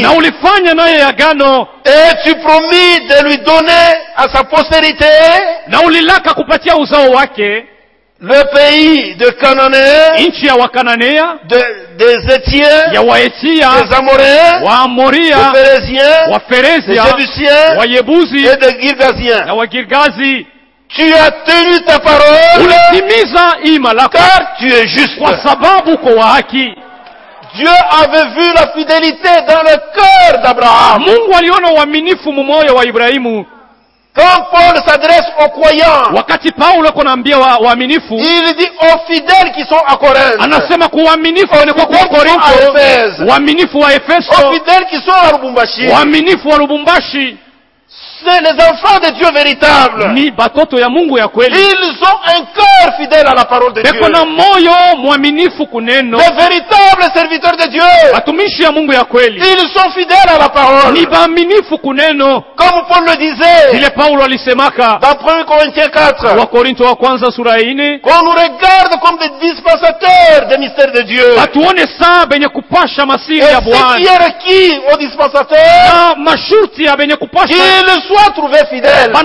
Et tu promis de lui donner à sa postérité le pays de Cananéens, des Étiens, des Amoréens, des Phéréziens, des Jébusiens et des Girgasiens. Tu as tenu ta parole car tu es juste. Dieu avait vu la fidélité dans le cœur d'Abraham. Quand Paul s'adresse aux croyants, il dit aux fidèles qui sont à Corinthe, aux fidèles qui sont à Lubumbashi, c'est les enfants de Dieu véritables. Ils ont un cœur fidèle à la parole de Dieu. Les véritables serviteurs de Dieu. Ils sont fidèles à la parole. Comme Paul le disait dans 1 Corinthiens 4. Qu'on nous regarde comme des dispensateurs des mystères de Dieu. Et ce qui est requis aux dispensateurs, qu'ils soient trouvés fidèles. Les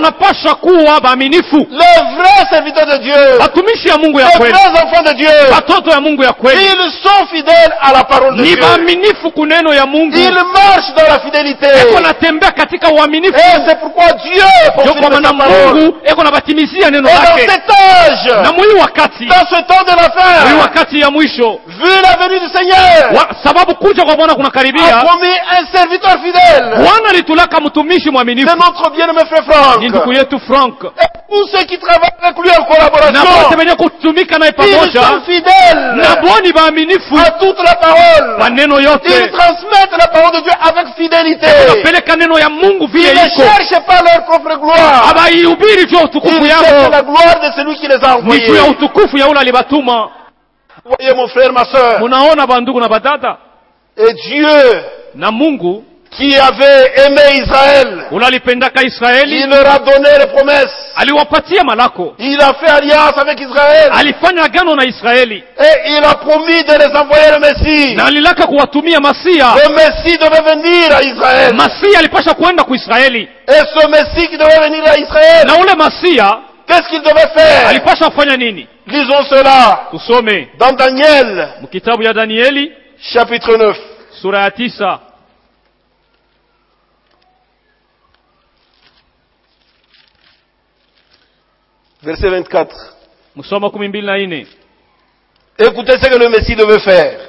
vrais serviteurs de Dieu. Les vrais enfants de Dieu. Ils sont fidèles à la parole de Dieu. Ils marchent dans la fidélité. Et c'est pourquoi Dieu poursuit sa parole. Et dans cet âge, dans ce temps de la fin, vu la venue du Seigneur, a promis un serviteur fidèle. C'est notre bien-aimé frère Franck. Et tous ceux qui travaillent avec lui en collaboration, ils sont fidèles à toute la parole. Ils transmettent la parole de Dieu avec fidélité. Ils ne cherchent pas leur propre gloire. Ils cherchent la gloire de celui qui les a envoyés. Voyez mon frère, ma soeur. Et Dieu qui avait aimé Israël, il leur a donné les promesses. Il a fait alliance avec Israël. Et il a promis de les envoyer le Messie. Le Messie devait venir à Israël. Et ce Messie qui devait venir à Israël, qu'est-ce qu'il devait faire? Lisons cela dans Daniel, chapitre 9. Verset 24. Écoutez ce que le Messie devait faire.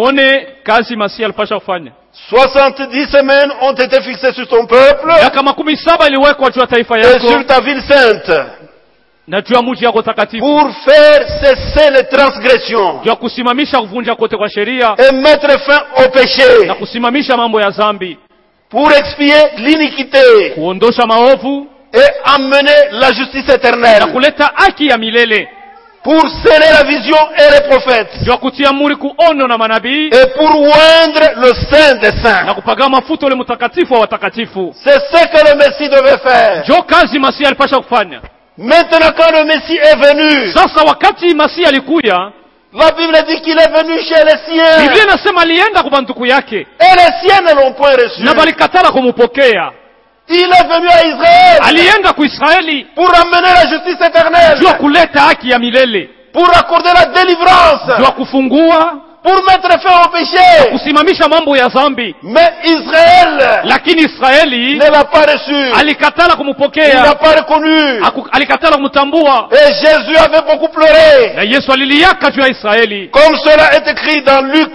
70 semaines ont été fixées sur ton peuple et sur ta ville sainte pour faire cesser les transgressions et mettre fin au péché, pour expier l'iniquité et amener la justice éternelle, pour sceller la vision et les prophètes, et pour oindre le Saint des Saints. C'est ce que le Messie devait faire. Maintenant, quand le Messie est venu, la Bible dit qu'il est venu chez les siens, et les siens ne l'ont point reçu. Il est venu à Israël pour amener la justice éternelle, pour accorder la délivrance, pour mettre fin au péché. Mais Israël ne l'a pas reçu. Il n'a pas reconnu. Et Jésus avait beaucoup pleuré. Comme cela est écrit dans Luc,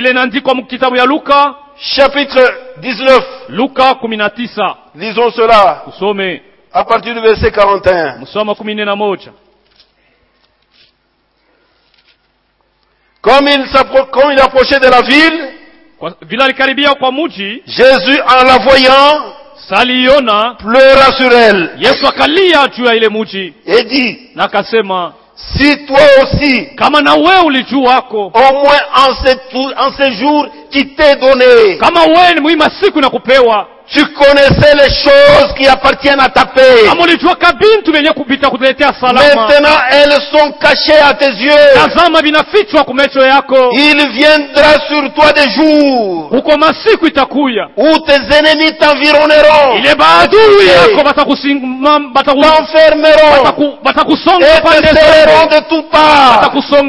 chapitre 19. Lisons cela à partir du verset 41. Comme il approchait de la ville, Jésus, en la voyant, pleura sur elle et dit, si toi aussi, au moins en ces jours qui t'est donné, Tu connaissais les choses qui appartiennent à ta paix. Maintenant, elles sont cachées à tes yeux. Il viendra sur toi des jours où tes ennemis t'environneront, t'enfermeront et te serreront de toutes parts.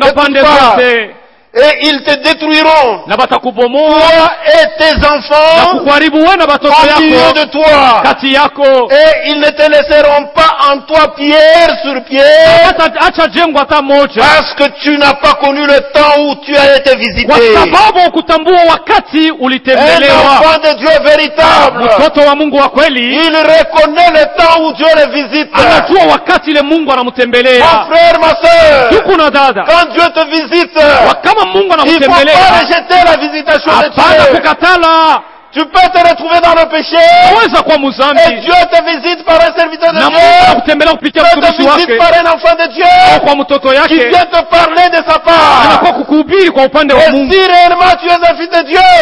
Et ils te détruiront, toi et tes enfants, au milieu de toi. Et ils ne te laisseront pas en toi pierre sur pierre, parce que tu n'as pas connu le temps où tu as été visité. Un enfant de Dieu véritable, il reconnaît le temps où Dieu le visite. Mon frère, ma soeur, quand Dieu te visite, il ne faut pas rejeter la visitation de Dieu. Tu peux te retrouver dans le péché et Dieu te visite par un serviteur de Dieu, Dieu te visite par un enfant de Dieu qui vient te parler de sa part. Et si réellement tu es un fils de Dieu,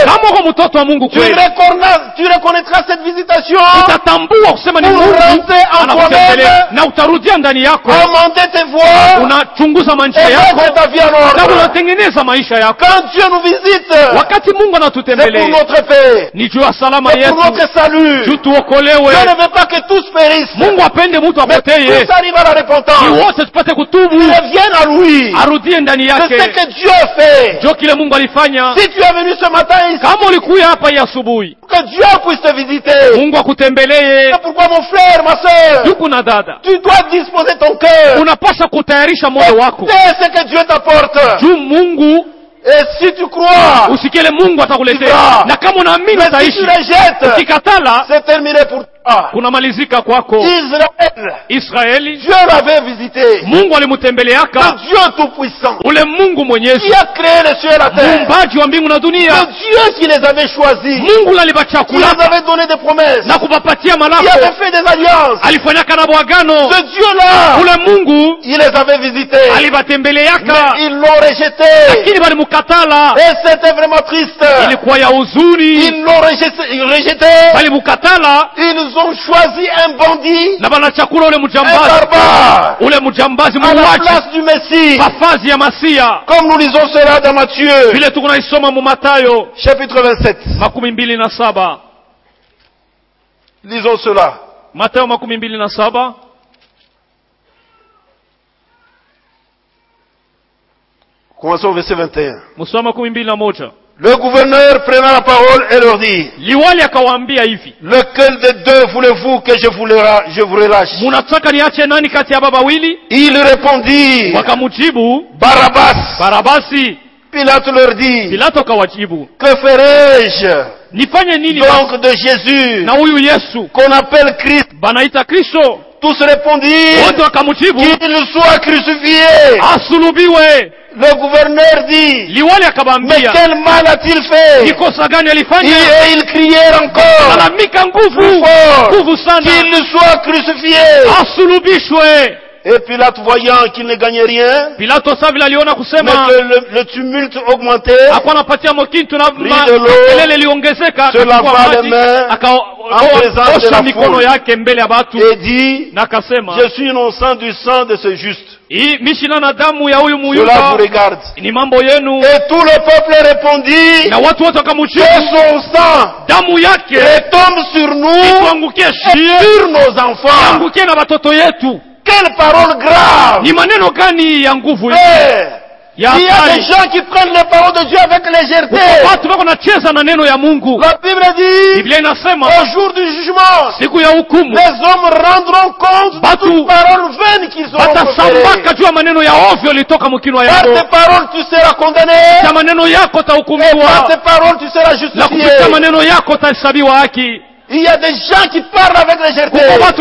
tu reconnaîtras cette visitation pour rentrer en toi-même, amender tes voies et mettre ta vie en ordre. Quand Dieu nous visite, c'est pour notre paix, c'est pour notre salut. Dieu ne veut pas que tous périssent, mais tous arrivent à la repentance. Ils reviennent à lui. C'est ce que Dieu fait. Si tu es venu ce matin ici, que Dieu puisse te visiter. C'est pourquoi mon frère, ma soeur, tu dois disposer ton cœur. C'est ce que Dieu t'apporte. Et si tu crois, tu verras. Mais si tu rejettes, c'est terminé pour toi. Israël, Dieu l'avait visité. Le Dieu tout-puissant, qui a créé les cieux et la terre, le Dieu qui les avait choisis, qui les avait donné des promesses, qui avait fait des alliances. Ce Dieu-là, il les avait visités, mais ils l'ont rejeté. Et c'était vraiment triste. Ils l'ont rejeté. Ils ont choisi un bandit, un barbare, à la place du Messie. Comme nous lisons cela dans Matthieu, chapitre 27. Lisons cela. Commençons au verset 21. Le gouverneur prenant la parole et leur dit, lequel des deux voulez-vous que je vous relâche? Il répondit, Barabbas. Pilate leur dit, que ferai-je donc de Jésus, qu'on appelle Christ? Tous répondirent, qu'il soit crucifié. Le gouverneur dit, mais quel mal a-t-il fait? Et ils crièrent encore plus fort, qu'il soit crucifié. Et Pilate, voyant qu'il ne gagnait rien, mais que le tumulte augmentait, prit de l'eau, se lava les mains en présence de la foule, et dit, je suis innocent du sang de ce juste. Cela vous regarde. Et tout le peuple répondit, que son sang retombe sur nous et sur nos enfants. Quelle parole grave! Il y a des gens qui prennent les paroles de Dieu avec légèreté. La Bible dit, au jour du jugement, les hommes rendront compte de toute parole vaine qu'ils ont proférée. Par tes paroles, tu seras condamné. Et par tes paroles, tu seras justifié. Il y a des gens qui parlent avec légèreté. Ils peuvent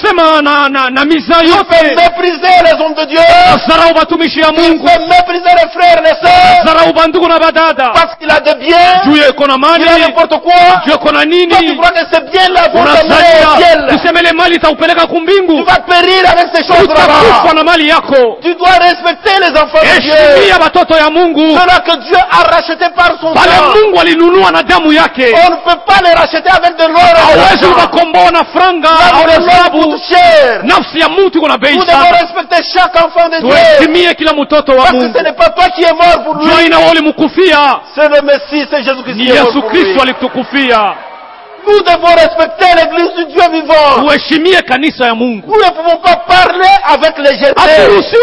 mépriser les hommes de Dieu. Ils peuvent mépriser les frères et les sœurs. Parce qu'il a des biens. Il a n'importe quoi. Toi, tu crois que c'est bien là pour t'amener au ciel. Tu vas périr avec ces choses-là. Tu dois respecter les enfants de Dieu. Cela que Dieu a racheté par son sang. On ne peut pas les racheter avec de l'or. Nous devons respecter chaque enfant de Dieu. Parce que ce n'est pas toi qui es mort pour lui. C'est le Messie, c'est Jésus-Christ qui est mort pour lui. Nous devons respecter l'église du Dieu vivant. Nous ne pouvons pas parler avec légèreté.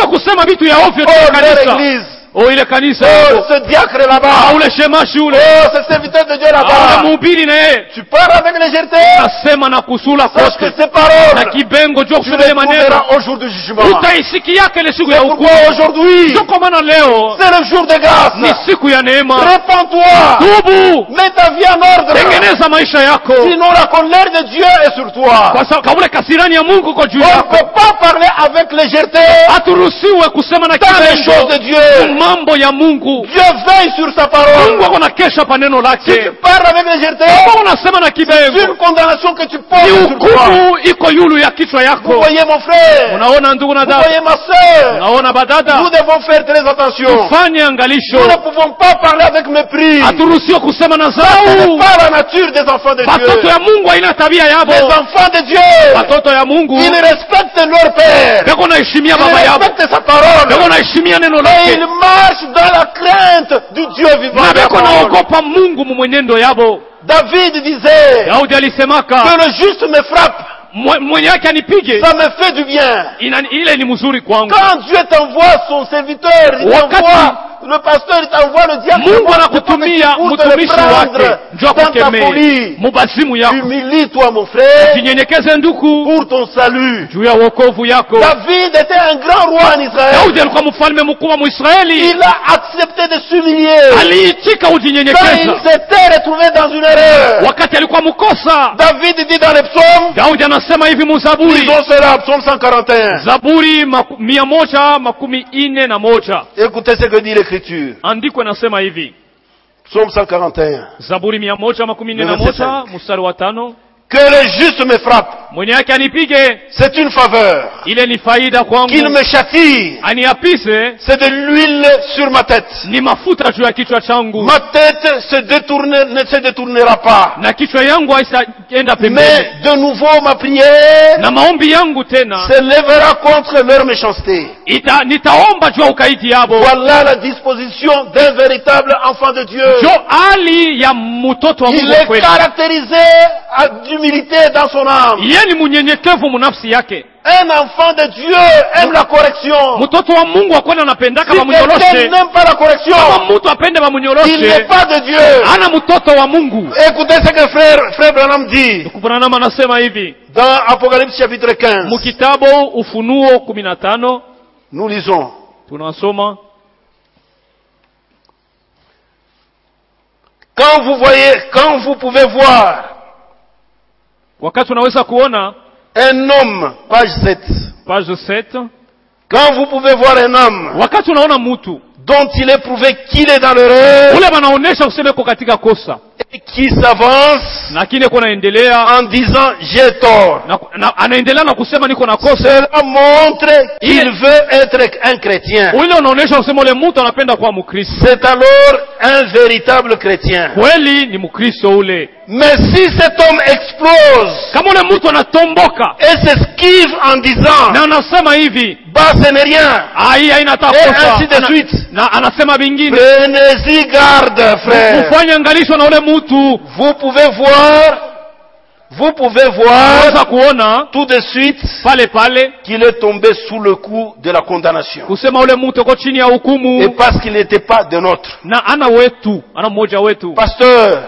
Leur église. Oh, ile kanisa. Oh, ce diacre là-bas. Ule shemashi ule. Oh, ce serviteur de Dieu là-bas. Mhubiri naye. Tu parles avec légèreté. Nasema na kusula kote. Sache que ces paroles. Na kibengo jua kusema maneno. Au jour du jugement. Utaisikia kile siku ya hukumu. Aujourd'hui. Ndio kwa maana leo. C'est le jour de grâce. Ni siku ya neema. Répands-toi. Tubu. Mets ta vie en ordre. Tengeneza maisha yako. Sinon la colère de Dieu est sur toi. Kwa sababu kabla kasirani ya Mungu kwa juu yako. On ne peut pas parler avec légèreté. Haturuhusiwe kusema na kibengo. Dans les choses de Dieu. Mambo ya Mungu. Dieu veille sur sa parole. Mungu anakesha pa neno lake. Si tu parles avec légèreté, c'est une condamnation que tu portes sur toi. Vous voyez mon frère, vous voyez ma soeur, nous devons faire très attention. Nous ne pouvons pas parler avec mépris. Ce n'est pas la nature des enfants de Dieu. Les enfants de Dieu, ils respectent leur père. Ils respectent sa parole. Et ils marchent dans la crainte du Dieu vivant. David disait que le juste me frappe. Ça me fait du bien. Quand Dieu t'envoie son serviteur, il t'envoie le pasteur, il t'envoie le diable pour te le prendre dans ta folie. Humilie-toi mon frère pour ton salut. David était un grand roi en Israël. Il a accepté de s'humilier quand il s'était retrouvé dans une erreur. David dit dans les psaumes, lisons cela, psaume 141. Écoutez ce que dit l'écriture. Andiko nasema hivi. Psaume 141. Zaburi 141 mstari wa 5. Que le juste me frappe. C'est une faveur. Qu'il me châtie. C'est de l'huile sur ma tête. Ma tête ne se détournera pas. Mais de nouveau ma prière s'élèvera contre leur méchanceté. Voilà la disposition d'un véritable enfant de Dieu. Il est caractérisé d'humilité dans son âme. Un enfant de Dieu aime la correction. Si quelqu'un n'aime pas la correction, il n'est pas de Dieu. Écoutez ce que frère Branham dit dans Apocalypse chapitre 15. Nous lisons. Quand vous pouvez voir un homme, page 7. Quand vous pouvez voir un homme dont il est prouvé qu'il est dans l'erreur et qui s'avance en disant j'ai tort, cela montre qu'il veut être un chrétien. C'est alors un véritable chrétien. Mais si cet homme explose et s'esquive en disant bah ce n'est rien, et ainsi de suite, prenez-y garde frère. Vous pouvez voir tout de suite qu'il est tombé sous le coup de la condamnation. Et parce qu'il n'était pas de nôtre. Pasteur,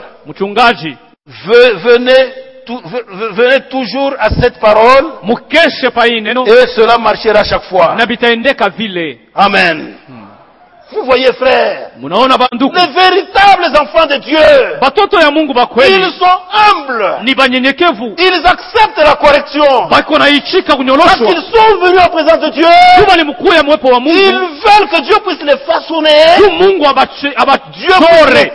venez toujours à cette parole et cela marchera chaque fois. Amen. Vous voyez frère, les véritables enfants de Dieu, ils sont humbles, ils acceptent la correction, parce qu'ils sont venus en présence de Dieu, ils veulent que Dieu puisse les façonner, Dieu puisse les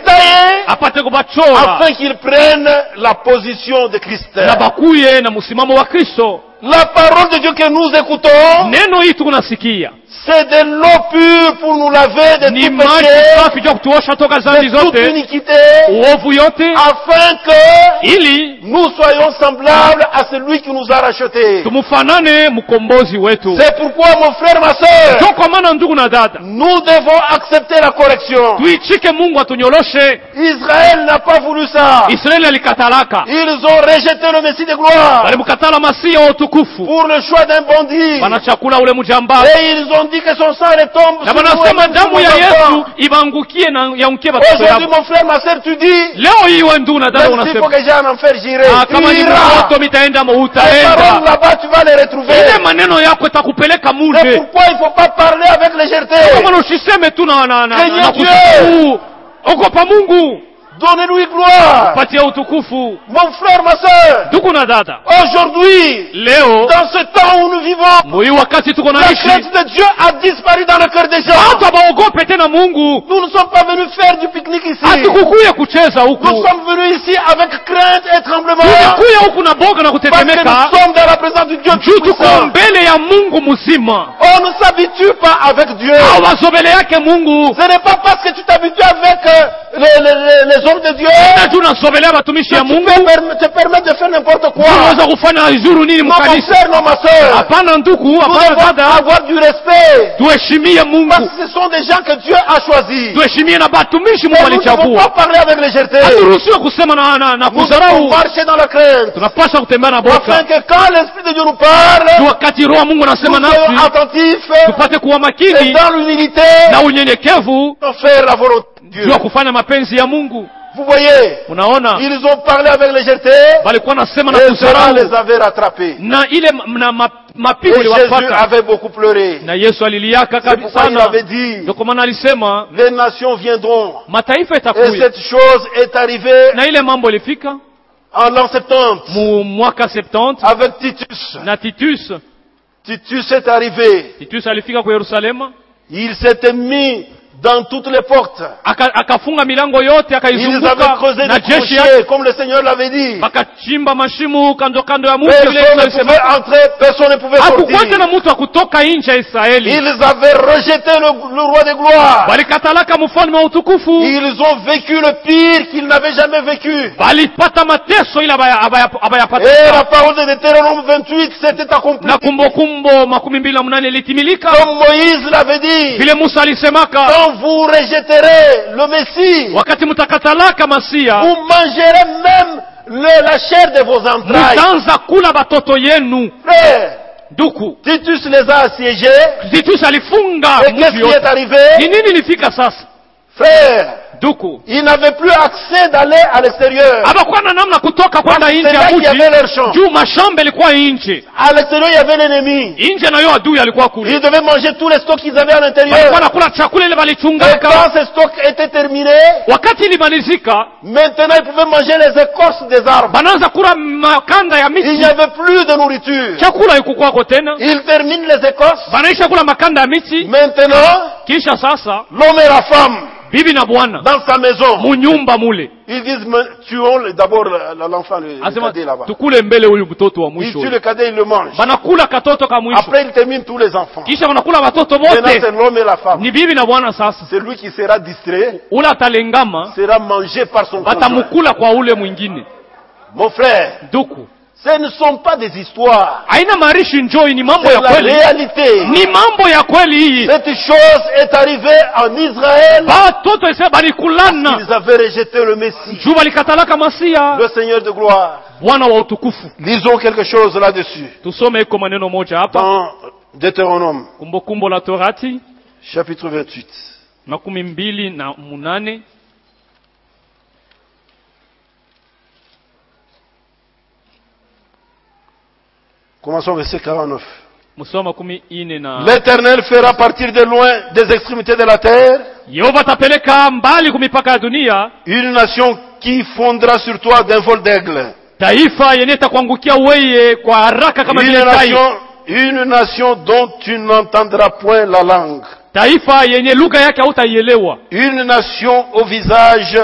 tailler, afin qu'ils prennent la position de Christ. La parole de Dieu que nous écoutons, neno hii tunasikia, c'est de l'eau pure pour nous laver de tout péché, de toute iniquité, afin que nous soyons semblables à celui qui nous a rachetés. C'est pourquoi, mon frère, ma sœur, nous devons accepter la correction. Israël n'a pas voulu ça. Ils ont rejeté le Messie de gloire pour le choix d'un bandit. Et ils ont dit que son sang retombe sur nous. Aujourd'hui, mon frère, ma sœur, tu dis, même s'il faut que j'aille en enfer, j'irai. Tu iras. Les paroles là-bas, tu vas les retrouver. C'est pourquoi il ne faut pas parler avec légèreté. Craignez Dieu. Donnez-lui gloire. Mon frère, ma sœur, aujourd'hui, dans ce temps où nous vivons, la crainte de Dieu a disparu dans le cœur des gens. Nous ne sommes pas venus faire du pique-nique ici. Nous sommes venus ici avec crainte et tremblement. Parce que nous sommes dans la présence du Dieu tout-puissant. On ne s'habitue pas avec Dieu. Ce n'est pas parce que tu t'habitues avec les hommes de Dieu te permettre de faire n'importe quoi. Non, mon frère, non, ma soeur. Nous devons avoir du respect. Parce que ce sont des gens que Dieu a choisis. Nous ne devons pas parler avec légèreté. Nous devons marcher dans la crainte. Afin que quand l'Esprit de Dieu nous parle, nous soyons attentifs et dans l'humilité de faire la volonté de Dieu. Vous voyez, ils ont parlé avec légèreté et cela les avait rattrapés. Et Jésus avait beaucoup pleuré. C'est pourquoi il avait dit, les nations viendront. Et cette chose est arrivée en l'an 70 avec Titus. Titus est arrivé. Il s'était mis dans toutes les portes. Ils avaient creusé des tranchées, comme le Seigneur l'avait dit. Personne ne pouvait entrer, personne ne pouvait sortir. Ils avaient rejeté le roi de gloire. Ils ont vécu le pire qu'ils n'avaient jamais vécu. Et la parole de Deutéronome 28 s'était accomplie. Comme Moïse l'avait dit. Vous rejetterez le Messie. Vous mangerez même la chair de vos entrailles. Frère, Titus les a assiégés. Et qu'est-ce qui est arrivé? Frère, ils n'avaient plus accès d'aller à l'extérieur. À l'extérieur, il y avait leur champ. À l'extérieur, il y avait l'ennemi. Ils devaient manger tous les stocks qu'ils avaient à l'intérieur. Et quand ces stocks étaient terminés, maintenant ils pouvaient manger les écorces des arbres. Il n'y avait plus de nourriture. Ils terminent les écorces. Maintenant, l'homme et la femme, dans sa maison, ils disent, tuons d'abord l'enfant, le cadet là-bas. Ils tuent le cadet, ils le mangent. Après, ils terminent tous les enfants. Maintenant, c'est l'homme et la femme. C'est lui qui sera distrait, sera mangé par son conjoint. Mon frère, ce ne sont pas des histoires. C'est la réalité. Cette chose est arrivée en Israël. Ils avaient rejeté le Messie, le Seigneur de gloire. Lisons quelque chose là-dessus. Dans Deutéronome, chapitre 28. Commençons verset 49. L'Éternel fera partir de loin des extrémités de la terre une nation qui fondera sur toi d'un vol d'aigle. Une nation dont tu n'entendras point la langue. Une nation au visage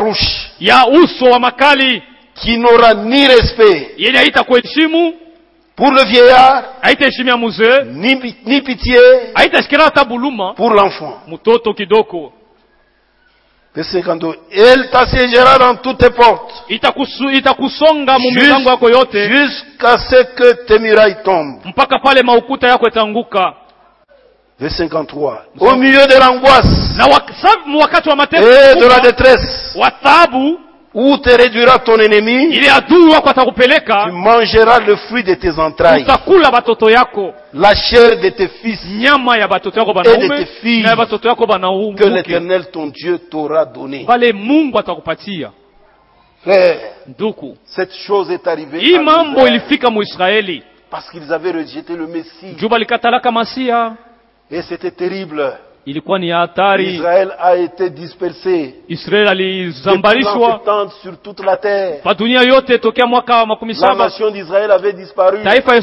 farouche qui n'aura ni respect pour le vieillard, ni pitié pour l'enfant. Verset 52. Elle t'assiégera dans toutes tes portes jusqu'à ce que tes murailles tombent. Verset 53. Au milieu de l'angoisse et de la détresse, où te réduira ton ennemi, tu mangeras le fruit de tes entrailles, la chair de tes fils et de tes filles que l'Éternel ton Dieu t'aura donné. Frère, cette chose est arrivée parce qu'ils avaient rejeté le Messie. Et c'était terrible. Israël a été dispersé. Sur toute la terre. La nation d'Israël avait disparu.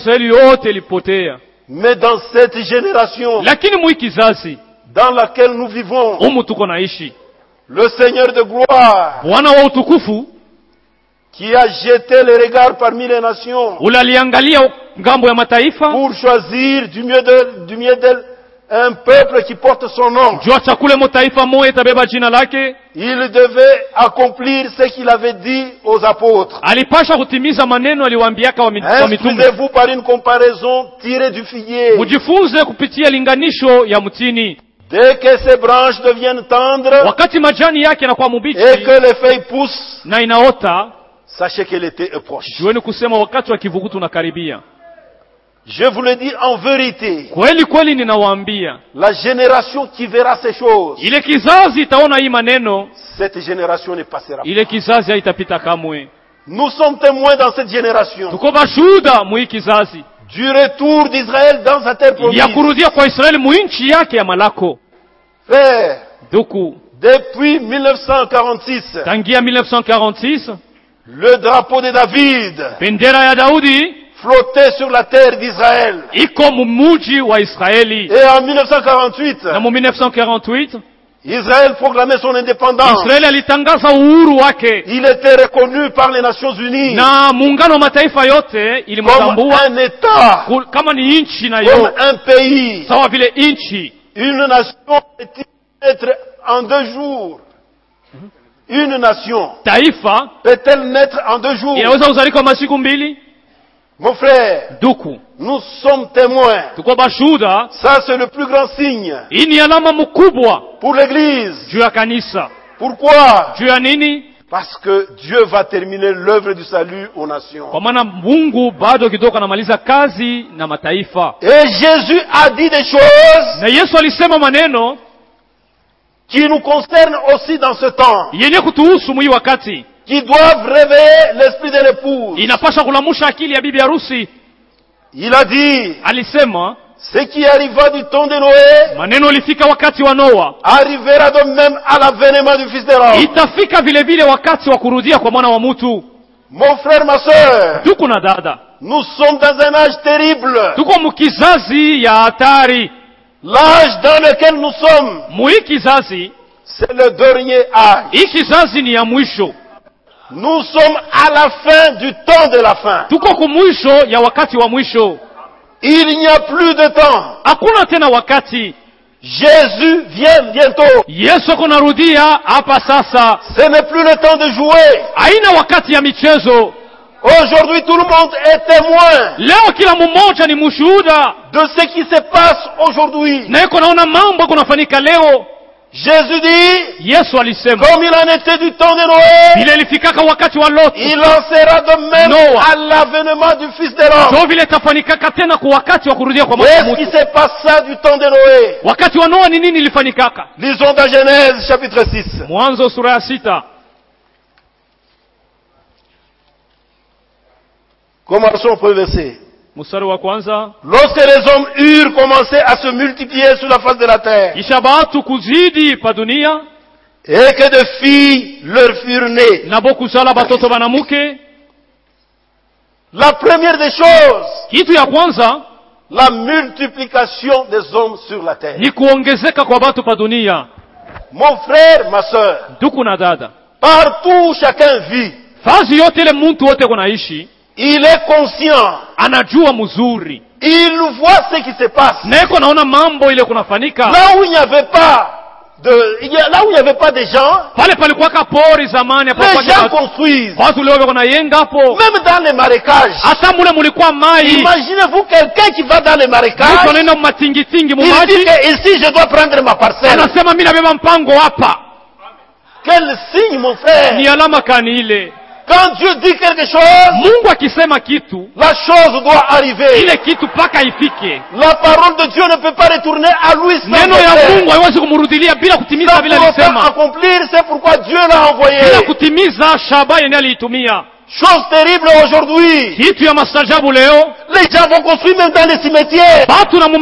Mais dans cette génération dans laquelle nous vivons, le Seigneur de gloire, qui a jeté les regards parmi les nations pour choisir du mieux d'elle un peuple qui porte son nom. Il devait accomplir ce qu'il avait dit aux apôtres. Instruisez-vous par une comparaison tirée du figuier. Dès que ces branches deviennent tendres et que les feuilles poussent, sachez que l'été est proche. Je vous le dis en vérité, la génération qui verra ces choses, cette génération ne passera pas. Nous sommes témoins dans cette génération du retour d'Israël dans sa terre promise. Frère, depuis 1946, le drapeau de David flottait sur la terre d'Israël. Et en 1948, Israël proclamait son indépendance. Il était reconnu par les Nations Unies comme un État, comme un pays. Une nation peut-il naître en 2 jours? Une nation peut-elle naître en 2 jours? Mon frère, nous sommes témoins. Ça, c'est le plus grand signe pour l'Église. Pourquoi? Parce que Dieu va terminer l'œuvre du salut aux nations. Et Jésus a dit des choses qui nous concernent aussi dans ce temps, qui doivent réveiller l'esprit de l'épouse. Il a dit, ce qui arriva du temps de Noé arrivera de même à l'avènement du Fils de l'homme. Mon frère, ma soeur, nous sommes dans un âge terrible. L'âge dans lequel nous sommes, c'est le dernier âge. Nous sommes à la fin du temps de la fin. Il n'y a plus de temps. Jésus vient bientôt. Ce n'est plus le temps de jouer. Aujourd'hui, tout le monde est témoin de ce qui se passe aujourd'hui. Jésus dit, comme il en était du temps de Noé, il en sera de même à l'avènement du Fils de l'homme. Qu'est-ce qui s'est passé du temps de Noé? Lisons dans Genèse chapitre 6. Commençons au premier verset. Lorsque les hommes eurent commencé à se multiplier sur la face de la terre, et que de filles leur furent nées, la première des choses, la multiplication des hommes sur la terre. Mon frère, ma soeur, partout chacun vit. Il est conscient. Anajua mzuri. Il voit ce qui se passe. Neko naona mambo ile kunafanyika. Là où il n'y avait pas de gens, les gens construisent. Même dans les marécages. Imaginez-vous quelqu'un qui va dans les marécages. Il dit que ici je dois prendre ma parcelle. Quel signe, mon frère? Quand Dieu dit quelque chose, la chose doit arriver. La parole de Dieu ne peut pas retourner à lui sans accomplir, c'est pourquoi Dieu l'a envoyé. Chose terrible aujourd'hui. Les gens vont construire même dans les cimetières. Là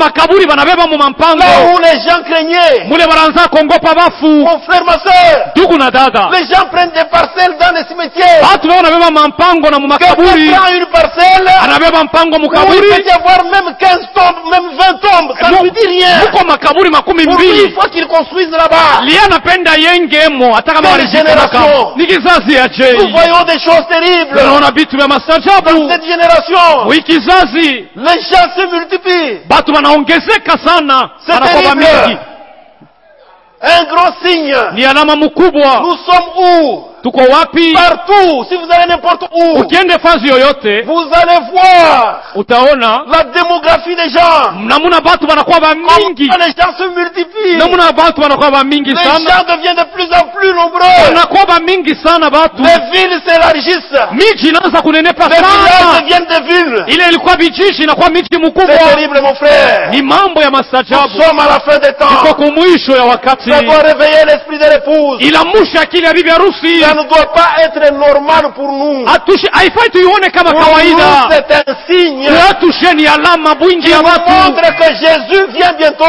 où les gens craignaient. Mon frère, ma soeur. Les gens prennent des parcelles dans les cimetières. Quelqu'un prend une parcelle. Où il peut y avoir même 15 tombes, même 20 tombes. Ça ne lui dit rien. Pour lui, il faut qu'il construise là-bas. Quelle génération. Nous voyons des choses terribles. Dans cette génération, les gens se multiplient. C'est terrible. Un gros signe. Nous sommes où? Partout. Si vous allez n'importe où, vous allez voir la démographie des gens. Comment les gens se multiplient. Les gens deviennent de plus en plus nombreux. Les villes s'élargissent. Les villages deviennent des villes. C'est terrible, mon frère. Nous sommes à la fin des temps. Ça doit réveiller l'esprit de l'épouse. Ça ne doit pas être normal pour nous. Pour nous, c'est un signe qui nous montre que Jésus vient bientôt.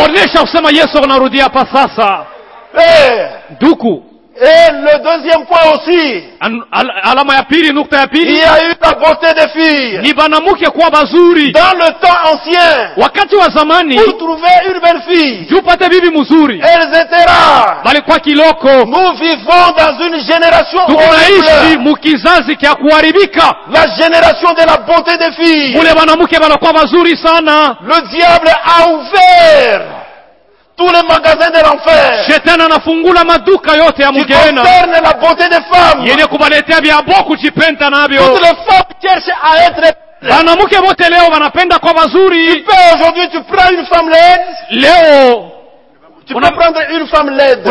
Et le deuxième point aussi, il y a eu la beauté des filles. Dans le temps ancien, pour trouver une belle fille, elles étaient rares. Nous vivons dans une génération horrible. La génération de la beauté des filles. Le diable a ouvert tous les magasins de l'enfer. Qui concerne la beauté des femmes. Toutes les femmes cherchent à être. Aujourd'hui tu prends une femme laide. Tu peux prendre une femme laide.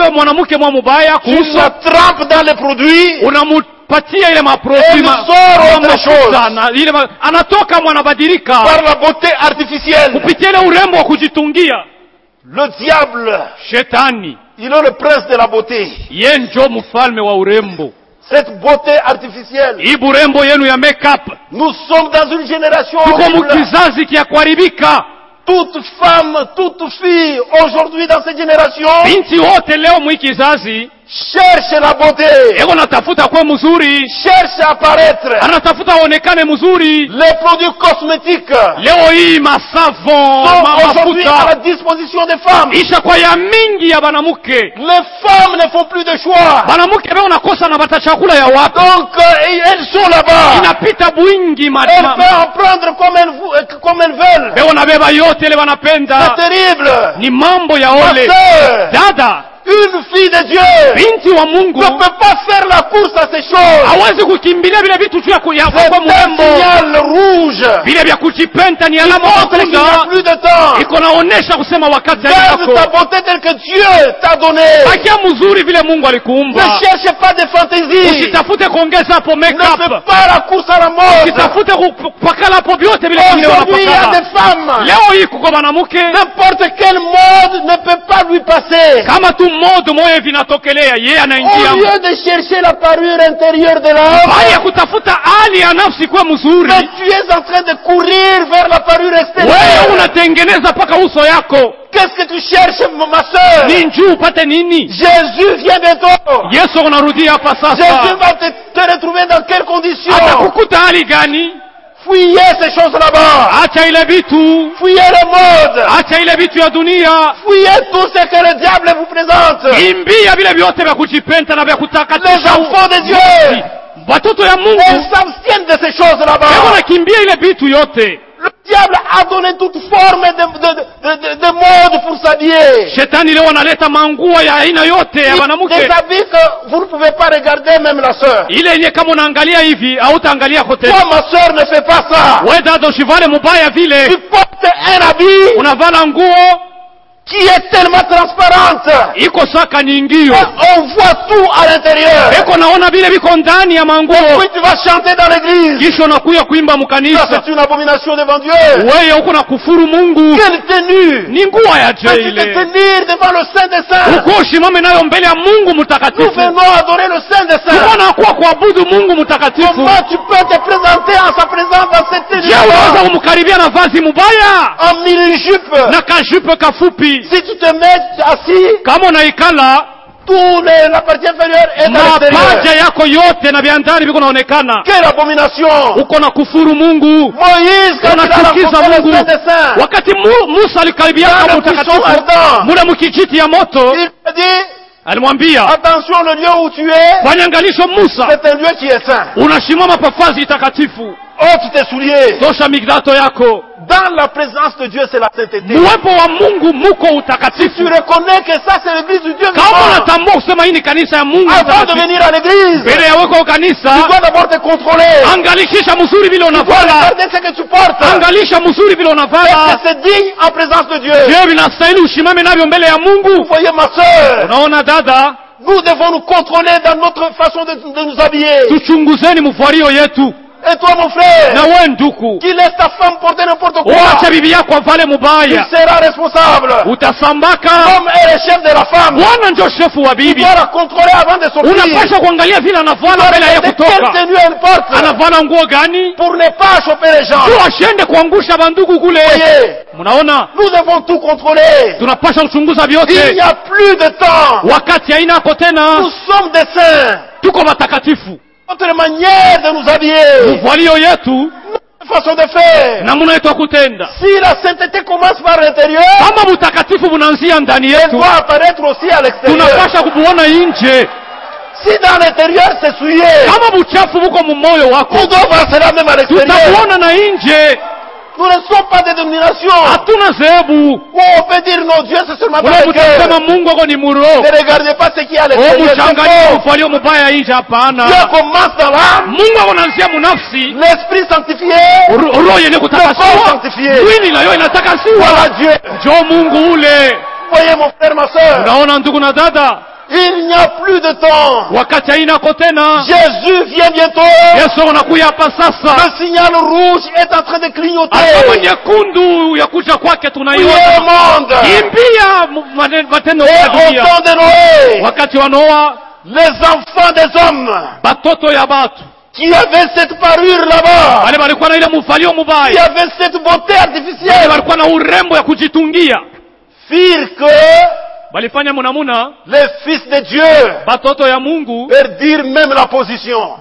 Tu la trempes dans les produits. Et il sort autre chose. Par la beauté artificielle. Le diable, il est le prince de la beauté. Cette beauté artificielle. Nous sommes dans une génération horrible. Toute femme, toute fille, aujourd'hui dans cette génération, cherche la beauté. Cherche à apparaître. Les produits cosmétiques sont aujourd'hui à la disposition des femmes. Les femmes ne font plus de choix. Donc elles sont là-bas. Elles peuvent en prendre comme elles veulent. C'est terrible. Ma sœur, une fille de Dieu ne peut pas faire la course à ces choses. C'est un signal rouge. Il montre qu'il n'y a plus de temps. Garde ta beauté telle que Dieu t'a donnée. Ne cherche pas de fantaisie. Ne fais pas la course à la mode. Aujourd'hui il y a des femmes. N'importe quelle mode ne peut pas lui passer. Au lieu de chercher la parure intérieure de l'homme, mais tu es en train de courir vers la parure extérieure. Qu'est-ce que tu cherches, ma soeur? Jésus vient bientôt. Jésus va te retrouver dans quelles conditions? Fuyez ces choses là-bas. Fuyez les modes. Fuyez tout ce que le diable vous présente. Les enfants de Dieu Elles s'abstiennent de ces choses là-bas. Le diable a donné toute forme de mode pour s'habiller. Des habits que vous ne pouvez pas regarder, même la sœur. Toi, ma sœur, ne fais pas ça. Tu portes un habit qui est tellement transparente. On voit tout à l'intérieur. Puis tu vas chanter dans l'église. Ça, c'est une abomination devant Dieu. Quelle tenue. Peux-tu te tenir devant le Saint des Saints? Nous venons adorer le Saint des Saints. Comment tu peux te présenter en sa présence dans cette tenue? En mini-jupe. Si tu te mets assis, la partie inférieure est à l'extérieur. Quelle abomination! Moïse, quand il a rencontré le Saint des Saints, il a dit, attention, le lieu où tu es, c'est un lieu qui est saint. Ôte tes souliers. Dans la présence de Dieu, c'est la sainteté. Si tu reconnais que ça, c'est l'église du Dieu vivant, avant de venir à l'église, tu dois d'abord te contrôler. Tu dois regarder ce que tu portes. Est-ce que c'est digne en présence de Dieu? Vous voyez, ma sœur, nous devons nous contrôler dans notre façon de nous habiller. Et toi, mon frère, qui laisse ta femme porter n'importe quoi, il sera responsable. L'homme est le chef de la femme. Tu dois la contrôler avant de sortir. Quelle tenue elle porte pour ne pas choper les gens. Voyez, nous devons tout contrôler. Il n'y a plus de temps. Nous sommes des saints. Notre manière de nous habiller, notre façon de faire. Si la sainteté commence par l'intérieur, elle doit apparaître aussi à l'extérieur. Si dans l'intérieur c'est souillé, on doit voir cela même à l'extérieur. Nous ne sommes pas des dénominations où on peut dire non, Dieu c'est seulement par le cœur. Ne regardez pas ce qui est à l'extérieur. Dieu commence dans l'âme, l'esprit sanctifié, le corps sanctifié. Voilà Dieu. Voyez mon frère, ma soeur, il n'y a plus de temps. Jésus vient bientôt. Le signal rouge est en train de clignoter. Oui, le monde. Et au temps de Noé, les enfants des hommes qui avaient cette parure là-bas, qui avaient cette beauté artificielle, firent que les fils de Dieu perdent même la position.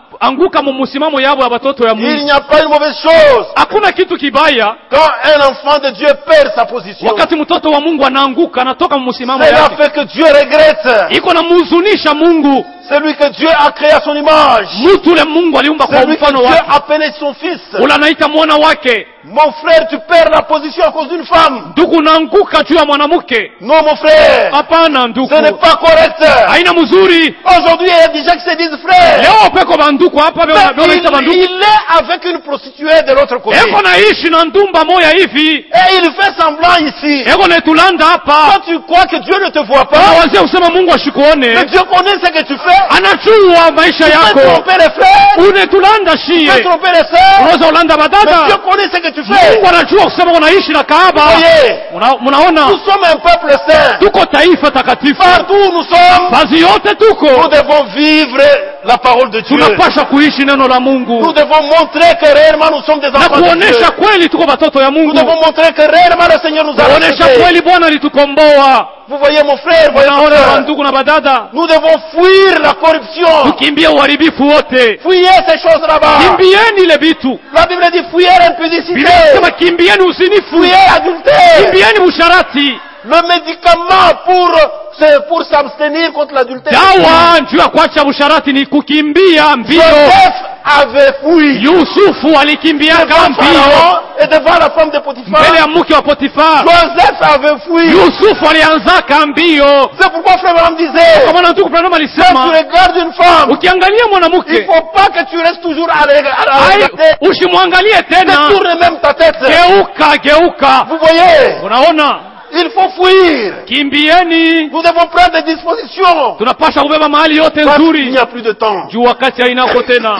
Il n'y a pas une mauvaise chose quand un enfant de Dieu perd sa position. Cela fait que Dieu regrette. Celui que Dieu a créé à son image. Celui que Dieu a appelé son fils. Mon frère, tu perds la position à cause d'une femme. Non, mon frère. Ce n'est pas correct. Aujourd'hui, il y a des gens qui se disent frères. Il est avec une prostituée de l'autre côté. Et il fait semblant ici. Quand tu crois que Dieu ne te voit pas, mais Dieu connaît ce que tu fais. Tu peux tromper les frères, tu peux tromper les sœurs, mais Dieu connaît ce que tu fais. Voyez, nous sommes un peuple saint. Partout où nous sommes, nous devons vivre la parole de Dieu. Nous devons montrer que réellement nous sommes des enfants de Dieu. Nous devons montrer que réellement le Seigneur nous a rachetés. Vous voyez mon frère, nous devons fuir la corruption. Fuyez ces choses là-bas. La Bible dit fuyez l'impudicité. Fuyez l'adultère. Le médicament pour c'est pour s'abstenir contre l'adultère. Dawa njoo ya kuacha usharati ni kukimbia mbio. Joseph avait fui. Yusufu alikimbia mbio. Et devant la femme de Potiphar. Mbele ya mke wa Potiphar. Joseph avait fui. Yusufu alianza mbio. C'est pourquoi frère Branham disait. Kama ndugu Branham alisema. Quand tu regardes une femme. Ukiangalia mwanamke. Il faut pas que tu restes toujours à regarder. Usimwangalie tena. Tourne même ta tête. Geuka. Vous voyez? Unaona? Il faut fuir. Kimbieni. Nous devons prendre des dispositions. Tunapasha kubeba mahali yote nzuri. Il n'y a plus de temps. Juu wakati hainako tena.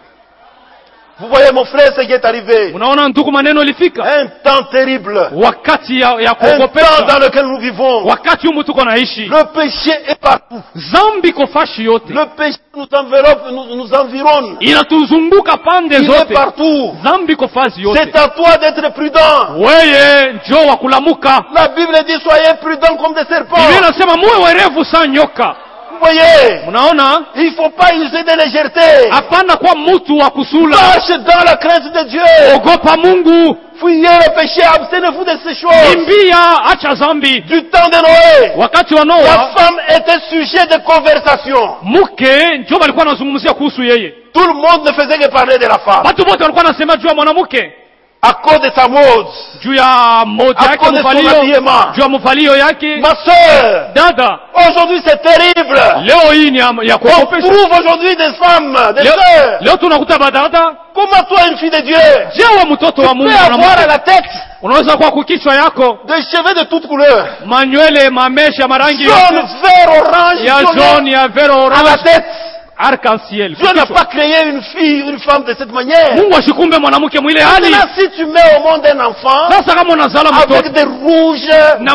Vous voyez mon frère ce qui est arrivé. Unaona ndugu maneno ilifika. Un temps terrible. Wakati ya kuogopesha. Un temps dans lequel nous vivons. Wakati humu tuko naishi. Le péché est partout. Zambi kofashi yote. Le péché nous enveloppe, nous environne. Inatuzunguka pande zote. Il est partout. Zambi kofazi yote. C'est à toi d'être prudent. Weye njoo wa kulamuka. La Bible dit soyez prudents comme des serpents. Biblia inasema muwe werevu sana nyoka. Vous voyez? Unaona? Il faut pas user de légèreté. Hapana kwa mtu wa kusula. Marche dans la crainte de Dieu. Ogopa Mungu. Fuyez le péché, abstenez-vous de ces choses. Kimbia, acha zambi. Du temps de Noé. Wakati wa Noa. La femme était sujet de conversation. Mke njoo alikuwa anazungumzia kuhusu yeye. Tout le monde ne faisait que parler de la femme. Watu wote walikuwa wanasema juu ya mwanamke. À cause de sa mode. Juu ya mode yake, mvalio. Juu ya mvalio yake. Ma sœur. Dada. Aujourd'hui c'est terrible. Leo hii ni ya kuogopesha. On trouve aujourd'hui des femmes, des sœurs. Leo tunakuta badada. Comment toi une fille de Dieu? Je wa mtoto wa Mungu tu peux avoir à la tête. Unaweza kuwa kukichwa yako. Des cheveux de toutes couleurs. Manywele, mamesha, marangi. Jaune, vert, orange. Ya jaune, ya vert, orange. À la tête. Arc-en-ciel. Dieu n'a pas créé une fille, une femme de cette manière. Mungu ashikumbe mwanamke mwile hali. Maintenant si tu mets au monde un enfant sasa kama unazala mtoto avec des rouges na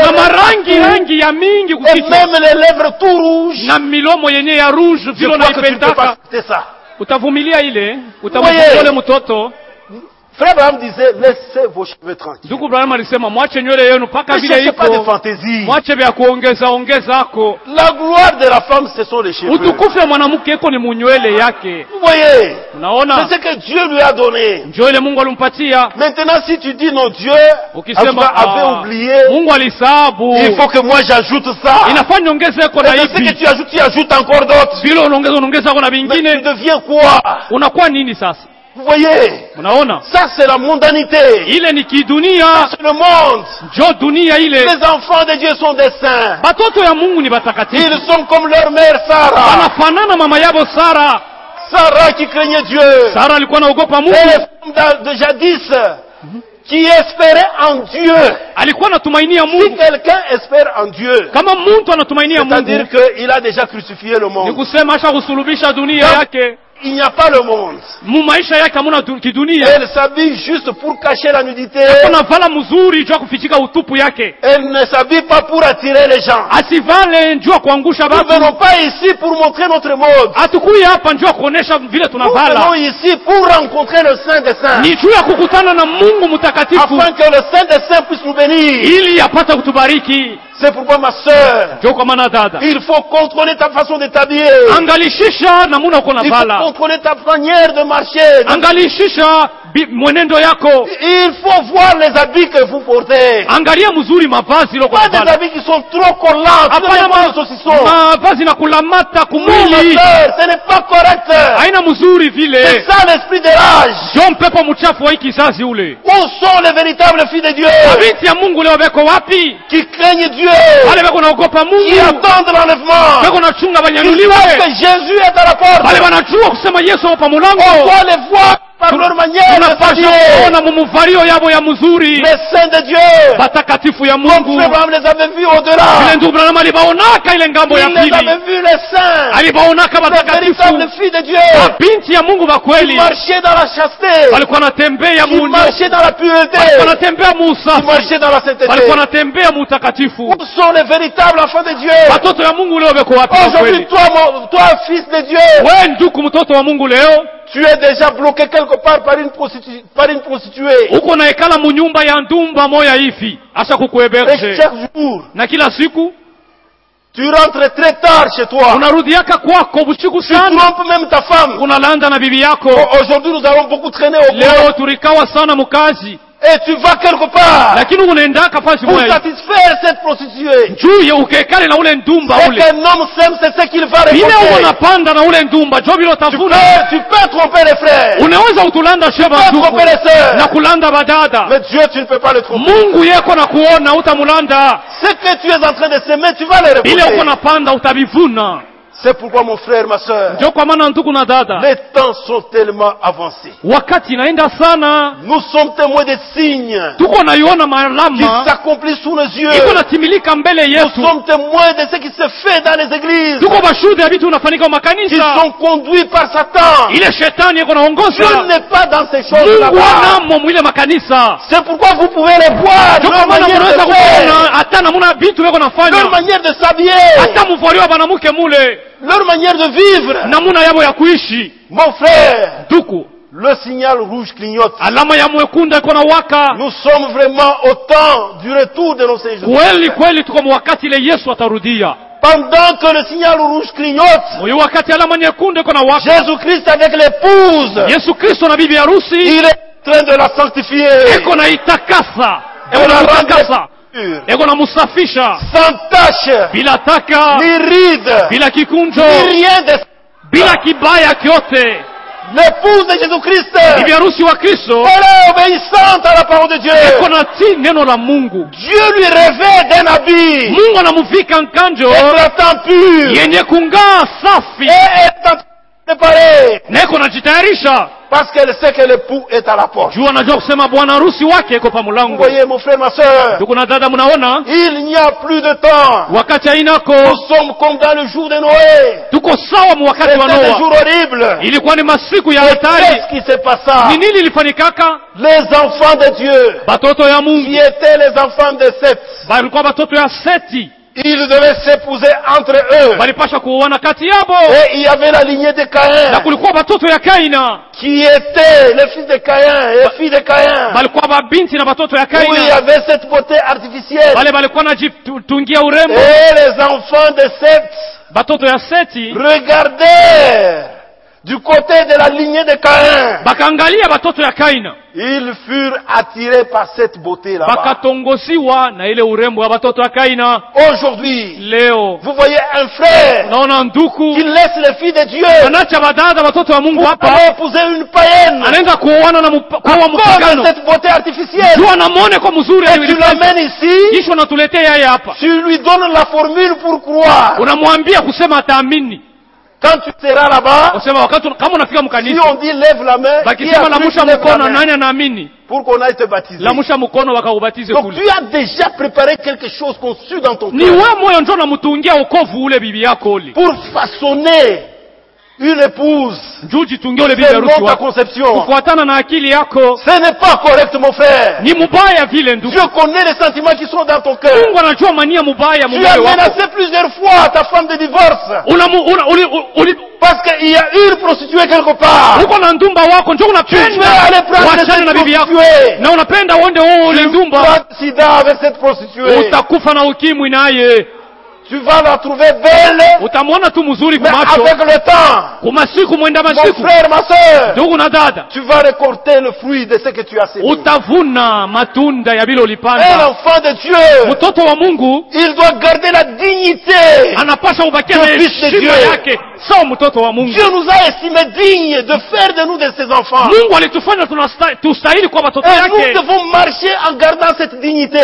marangi ya mingi kukichwa, et même les lèvres tout rouges, na milomo yenye ya rouge vile unaipendaka, utavumilia ile, utamwona mtoto. Frère Branham disait, laissez vos cheveux tranquilles. Ndugu Branham alisema mwache nywele yenu paka vile iko. Pas de fantaisie. Mwache vya kuongezako. La gloire de la femme ce sont les cheveux. Utukufu wa mwanamke iko ni munywele yake. Vous voyez? Unaona? C'est ce que Dieu lui a donné. Njoo ile Mungu alimpatia. Maintenant si tu dis non, Dieu avait oublié. Mungu alisabu. Il faut que moi j'ajoute ça. Inafanya ongezeko na hivi. Ce que tu ajoutes, tu ajoutes encore d'autres. Vile unaongeza kuna vingine. Tu deviens quoi? Unakuwa nini sasa? Vous voyez? Unaona? Ça c'est la mondanité. Ile ni kidunia. C'est le monde. Jo dunia ile. Les enfants de Dieu sont des saints. Batoto ya Mungu ni batakatifu. Ils sont comme leur mère Sarah. Wanafanana mama yabo Sara. Sarah qui craignait Dieu. Sara alikuwa anaogopa Mungu. Et les femmes de jadis qui espéraient en Dieu. Alikuwa anatumainia Mungu. Si quelqu'un espère en Dieu, kama mtu anatumainia Mungu, c'est-à-dire qu'il a déjà crucifié le monde. Ni kusema asha kusulubisha dunia yake. Il n'y a pas le monde. Maisha yake hamuna kidunia. Elle s'habille juste pour cacher la nudité. Anavala mzuri jua kufichika utupu yake. Elle ne s'habille pas pour attirer les gens. Asivale njua kuangusha watu. Nous ne venons pas ici pour montrer notre mode. Hatukuja hapa njua kuonesha vile tunavala. Nous venons ici pour rencontrer le Saint des Saints. Ni jua kukutana na Mungu mtakatifu. Afin que le Saint des Saints puisse nous bénir. Ili apate kutubariki. C'est pourquoi ma sœur, il faut contrôler ta façon de t'habiller. Il faut contrôler ta manière de marcher. Il faut voir les habits que vous portez. Pas des habits qui sont trop collants. Oui, ma sœur, ce n'est pas correct. C'est ça l'esprit de l'âge. Où sont les véritables filles de Dieu qui craignent Dieu, qui attendent l'enlèvement, qui savent que Jésus est à la porte? On doit les voir par leur manière de s'habiller. Les saints de Dieu, comme Abraham les avait vus au-delà. Il les avait vus les saints, les véritables filles de Dieu, qui marchaient dans la chasteté, qui marchaient dans la pureté, qui marchaient dans la sainteté. Où sont les véritables enfants de Dieu? Aujourd'hui, toi, fils de Dieu, tu es déjà bloqué quelque part par une prostituée. Et chaque jour, tu rentres très tard chez toi. Tu trompes même ta femme. Aujourd'hui, nous avons beaucoup traîné au boulot. Et tu vas quelque part pour satisfaire cette prostituée. C'est qu'un homme sème, c'est ce qu'il va récolter. Tu peux tromper les frères. Tu peux tromper les sœurs. Mais Dieu, tu ne peux pas le tromper. Ce que tu es en train de s'aimer, tu vas le récolter. C'est pourquoi mon frère, ma soeur, les temps sont tellement avancés. Nous sommes témoins des signes qui s'accomplissent sous nos yeux. Nous sommes témoins de ce qui se fait dans les églises, qui sont conduits par Satan. Dieu n'est pas dans ces choses là-bas. C'est pourquoi vous pouvez les voir, leur manière de faire, leur manière de s'habiller, leur manière de vivre. Mon frère, le signal rouge clignote. Nous sommes vraiment au temps du retour de nos séjours. Pendant que le signal rouge clignote, Jésus-Christ avec l'épouse, il est en train de la sanctifier. Sans tache, ni ride, ni rien de l'épouse de Jésus-Christ, elle est obéissante à la parole de Dieu. Dieu lui revêt d'un habit éclatant pur, et elle est en train de préparer. Parce qu'elle sait que l'époux est à la porte. Vous voyez mon frère, ma soeur, il n'y a plus de temps. Nous sommes comme dans le jour de Noé. C'était des jours horribles. Et qu'est-ce qui se passa? Les enfants de Dieu, qui étaient les enfants de Seth, ils devaient s'épouser entre eux. Et il y avait la lignée de Caïn, qui était le fils de Caïn et fille de Caïn. Où il y avait cette beauté artificielle. Et les enfants de Seth regardaient du côté de la lignée de Caïn. Ils furent attirés par cette beauté là-bas. Aujourd'hui, vous voyez un frère qui laisse les filles de Dieu pour aller épouser une païenne à cause de cette beauté artificielle. Et tu l'amènes ici, tu lui donnes la formule pour croire. Quand tu seras là-bas, si on dit lève la main, pour qu'on aille te baptiser. Donc tu as déjà préparé quelque chose conçu dans ton cœur pour façonner une épouse selon ta conception. Ce n'est pas correct, mon frère. Dieu connaît les sentiments qui sont dans ton cœur. Tu as menacé plusieurs fois ta femme de divorce parce qu'il y a une prostituée quelque part. Tu veux aller prendre cette prostituée. Tu vas sida avec cette prostituée. Tu vas la trouver belle, mais avec le temps, mon frère, ma soeur, tu vas récolter le fruit de ce que tu as semé. Un enfant de Dieu, il doit garder la dignité de fils de Dieu. Dieu nous a estimés dignes de faire de nous de ses enfants. Et nous devons marcher en gardant cette dignité.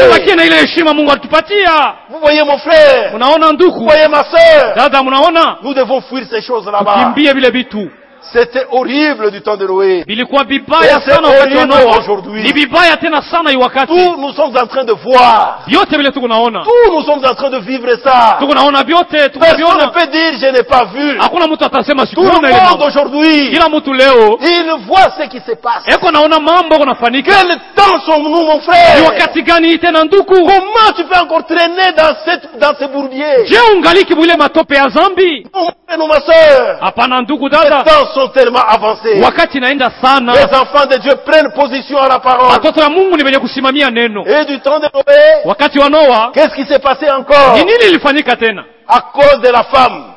Vous voyez mon frère, vous voyez ma soeur, nous devons fuir ces choses là-bas. C'était horrible du temps de Noé. Et c'est horrible aujourd'hui. Tout nous sommes en train de voir. Tout nous sommes en train de vivre ça. Personne ne peut dire je n'ai pas vu. Tout le monde aujourd'hui, il voit ce qui se passe. Quel temps sommes-nous, mon frère? Comment tu peux encore traîner dans ces bourbiers? Non, ma soeur. Les temps sont tellement avancés. Les enfants de Dieu prennent position à la parole. Et du temps de Noé, qu'est-ce qui s'est passé encore? À cause de la femme,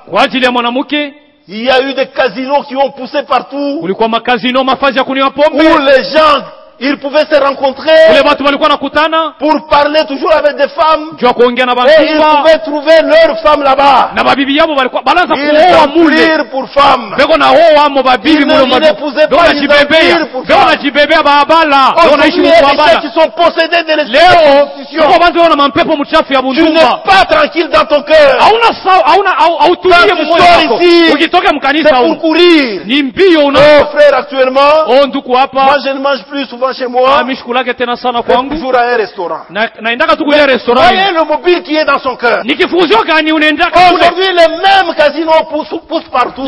il y a eu des casinos qui ont poussé partout, où les gens ils pouvaient se rencontrer pour parler toujours avec des femmes. Et ils pouvaient trouver leurs femmes là-bas. Ils s'enfuirent pour femmes. Ils n'épousaient pas, ils s'enfuirent pour femmes. Aujourd'hui, il y a des gens qui sont possédés de l'esprit de prostitution. Tu n'es pas tranquille dans ton cœur. Quand tu sors ici, c'est pour courir. Oh frère, actuellement, moi je ne mange plus souvent chez moi. C'est toujours à un restaurant. Voyez le mobile qui est dans son cœur. Aujourd'hui, les mêmes casinos poussent partout.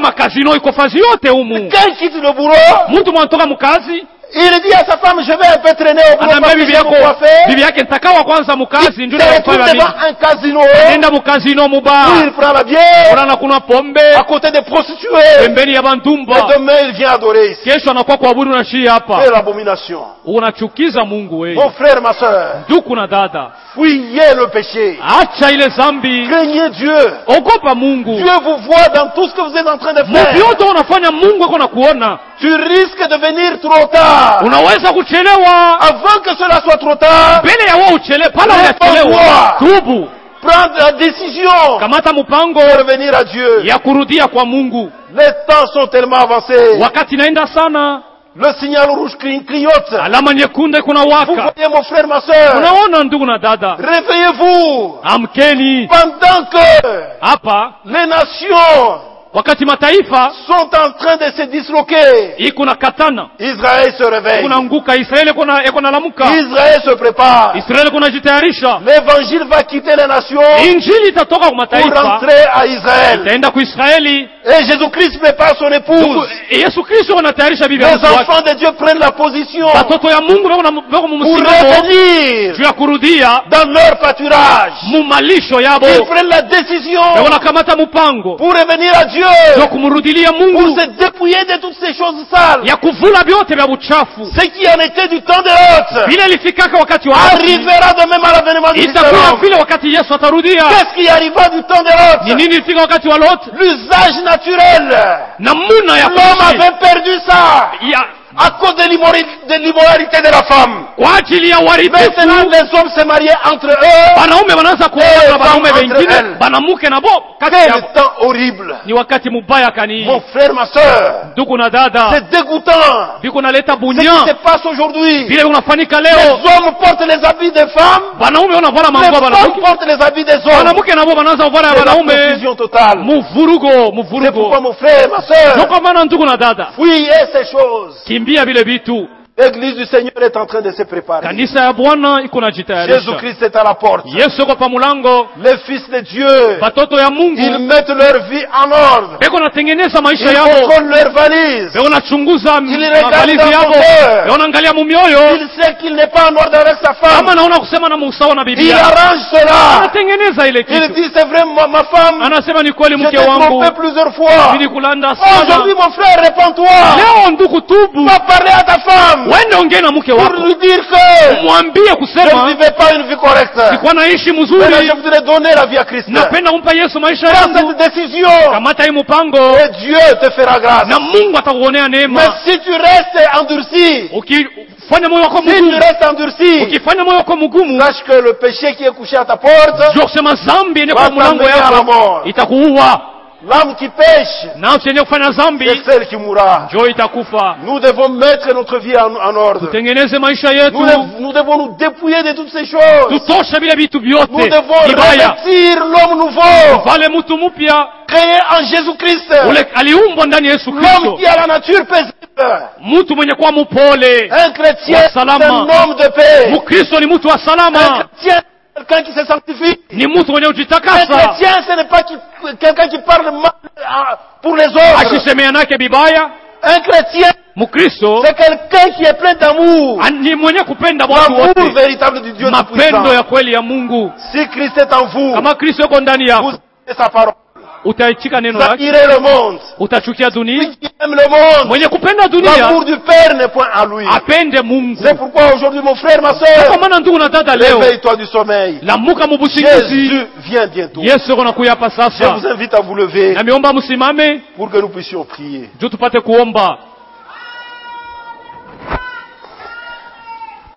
Quand il quitte le boulot, il dit à sa femme, je vais un peu traîner au boulot parce que je vais me coiffer. Il se retrouve devant un casino. Il prend la bière à côté des prostituées. Et demain, il vient adorer ici. C'est l'abomination. Mon frère, ma soeur, fuyez le péché. Craignez Dieu. Dieu vous voit dans tout ce que vous êtes en train de faire. Tu risques de venir trop tard. Avant que cela soit trop tard, prendre la décision de revenir à Dieu. Les temps sont tellement avancés. Le signal rouge clignote. Vous voyez mon frère, ma soeur. Réveillez-vous. Pendant que les nations sont en train de se disloquer. Israël se réveille. Israël se prépare. L'évangile va quitter les nations pour rentrer à Israël. Et Jésus-Christ prépare son épouse. Les enfants de Dieu prennent la position pour revenir dans leur pâturage. Ils prennent la décision pour revenir à Dieu, pour se dépouiller de toutes ces choses sales. Ce qui en était du temps de Lot arrivera de même à l'avènement de Christ. Qu'est-ce qui arriva du temps de Lot? L'usage naturel. L'homme avait perdu ça à cause de l'immoralité de la femme. Maintenant, les hommes se mariaient entre eux et les femmes entre elles. Quel temps horrible. Mon frère, ma soeur, c'est dégoûtant. Ce qui se passe aujourd'hui. Les hommes portent les habits des femmes. Les femmes portent les habits des hommes. C'est la confusion totale. C'est pourquoi, mon frère, ma soeur, fuyez ces choses. L'église du Seigneur est en train de se préparer. Jésus-Christ est à la porte. Les fils de Dieu, ils mettent leur vie en ordre. Ils contrôlent leur valise. Ils regardent dans son cœur. Il sait qu'il n'est pas en ordre avec sa femme. Il arrange cela. Il dit, c'est vrai, ma femme, je t'ai trompé plusieurs fois. Aujourd'hui, mon frère, réponds-toi. Va parler à ta femme pour lui dire que je ne vivais pas une vie correcte. Maintenant, je voudrais donner la vie à Christ. Prends cette décision et Dieu te fera grâce. Mais si tu restes endurci, sache que le péché qui est couché à ta porte va t'amener à la mort. L'âme qui pêche, c'est celle qui mourra. Nous devons mettre notre vie en ordre. Nous devons nous dépouiller de toutes ces choses. Nous devons revêtir l'homme nouveau, créé en Jésus-Christ. L'homme qui a la nature paisible. Un chrétien, c'est un homme de paix. Un chrétien, quelqu'un qui se sanctifie. Un chrétien, ce n'est pas quelqu'un qui parle mal pour les autres. Un chrétien, c'est quelqu'un qui est plein d'amour. L'amour véritable du Dieu Tout-Puissant. Si Christ est en vous, vous avez sa parole. Utaitika neno lake, le monde. Utachukia dunia. Qui aime le monde. Mwenye kupenda dunia. L'amour du Père n'est point à lui. Apende Mungu. C'est pourquoi aujourd'hui mon frère, ma sœur, kwa maana ndugu na dada leo, réveille-toi du sommeil. Lamuka mubusingizi. Jésus vient bientôt. Yesu anakuja hapa sasa. Je vous invite à vous lever. Na miomba msimame pour que nous puissions prier. Ndio tupate kuomba.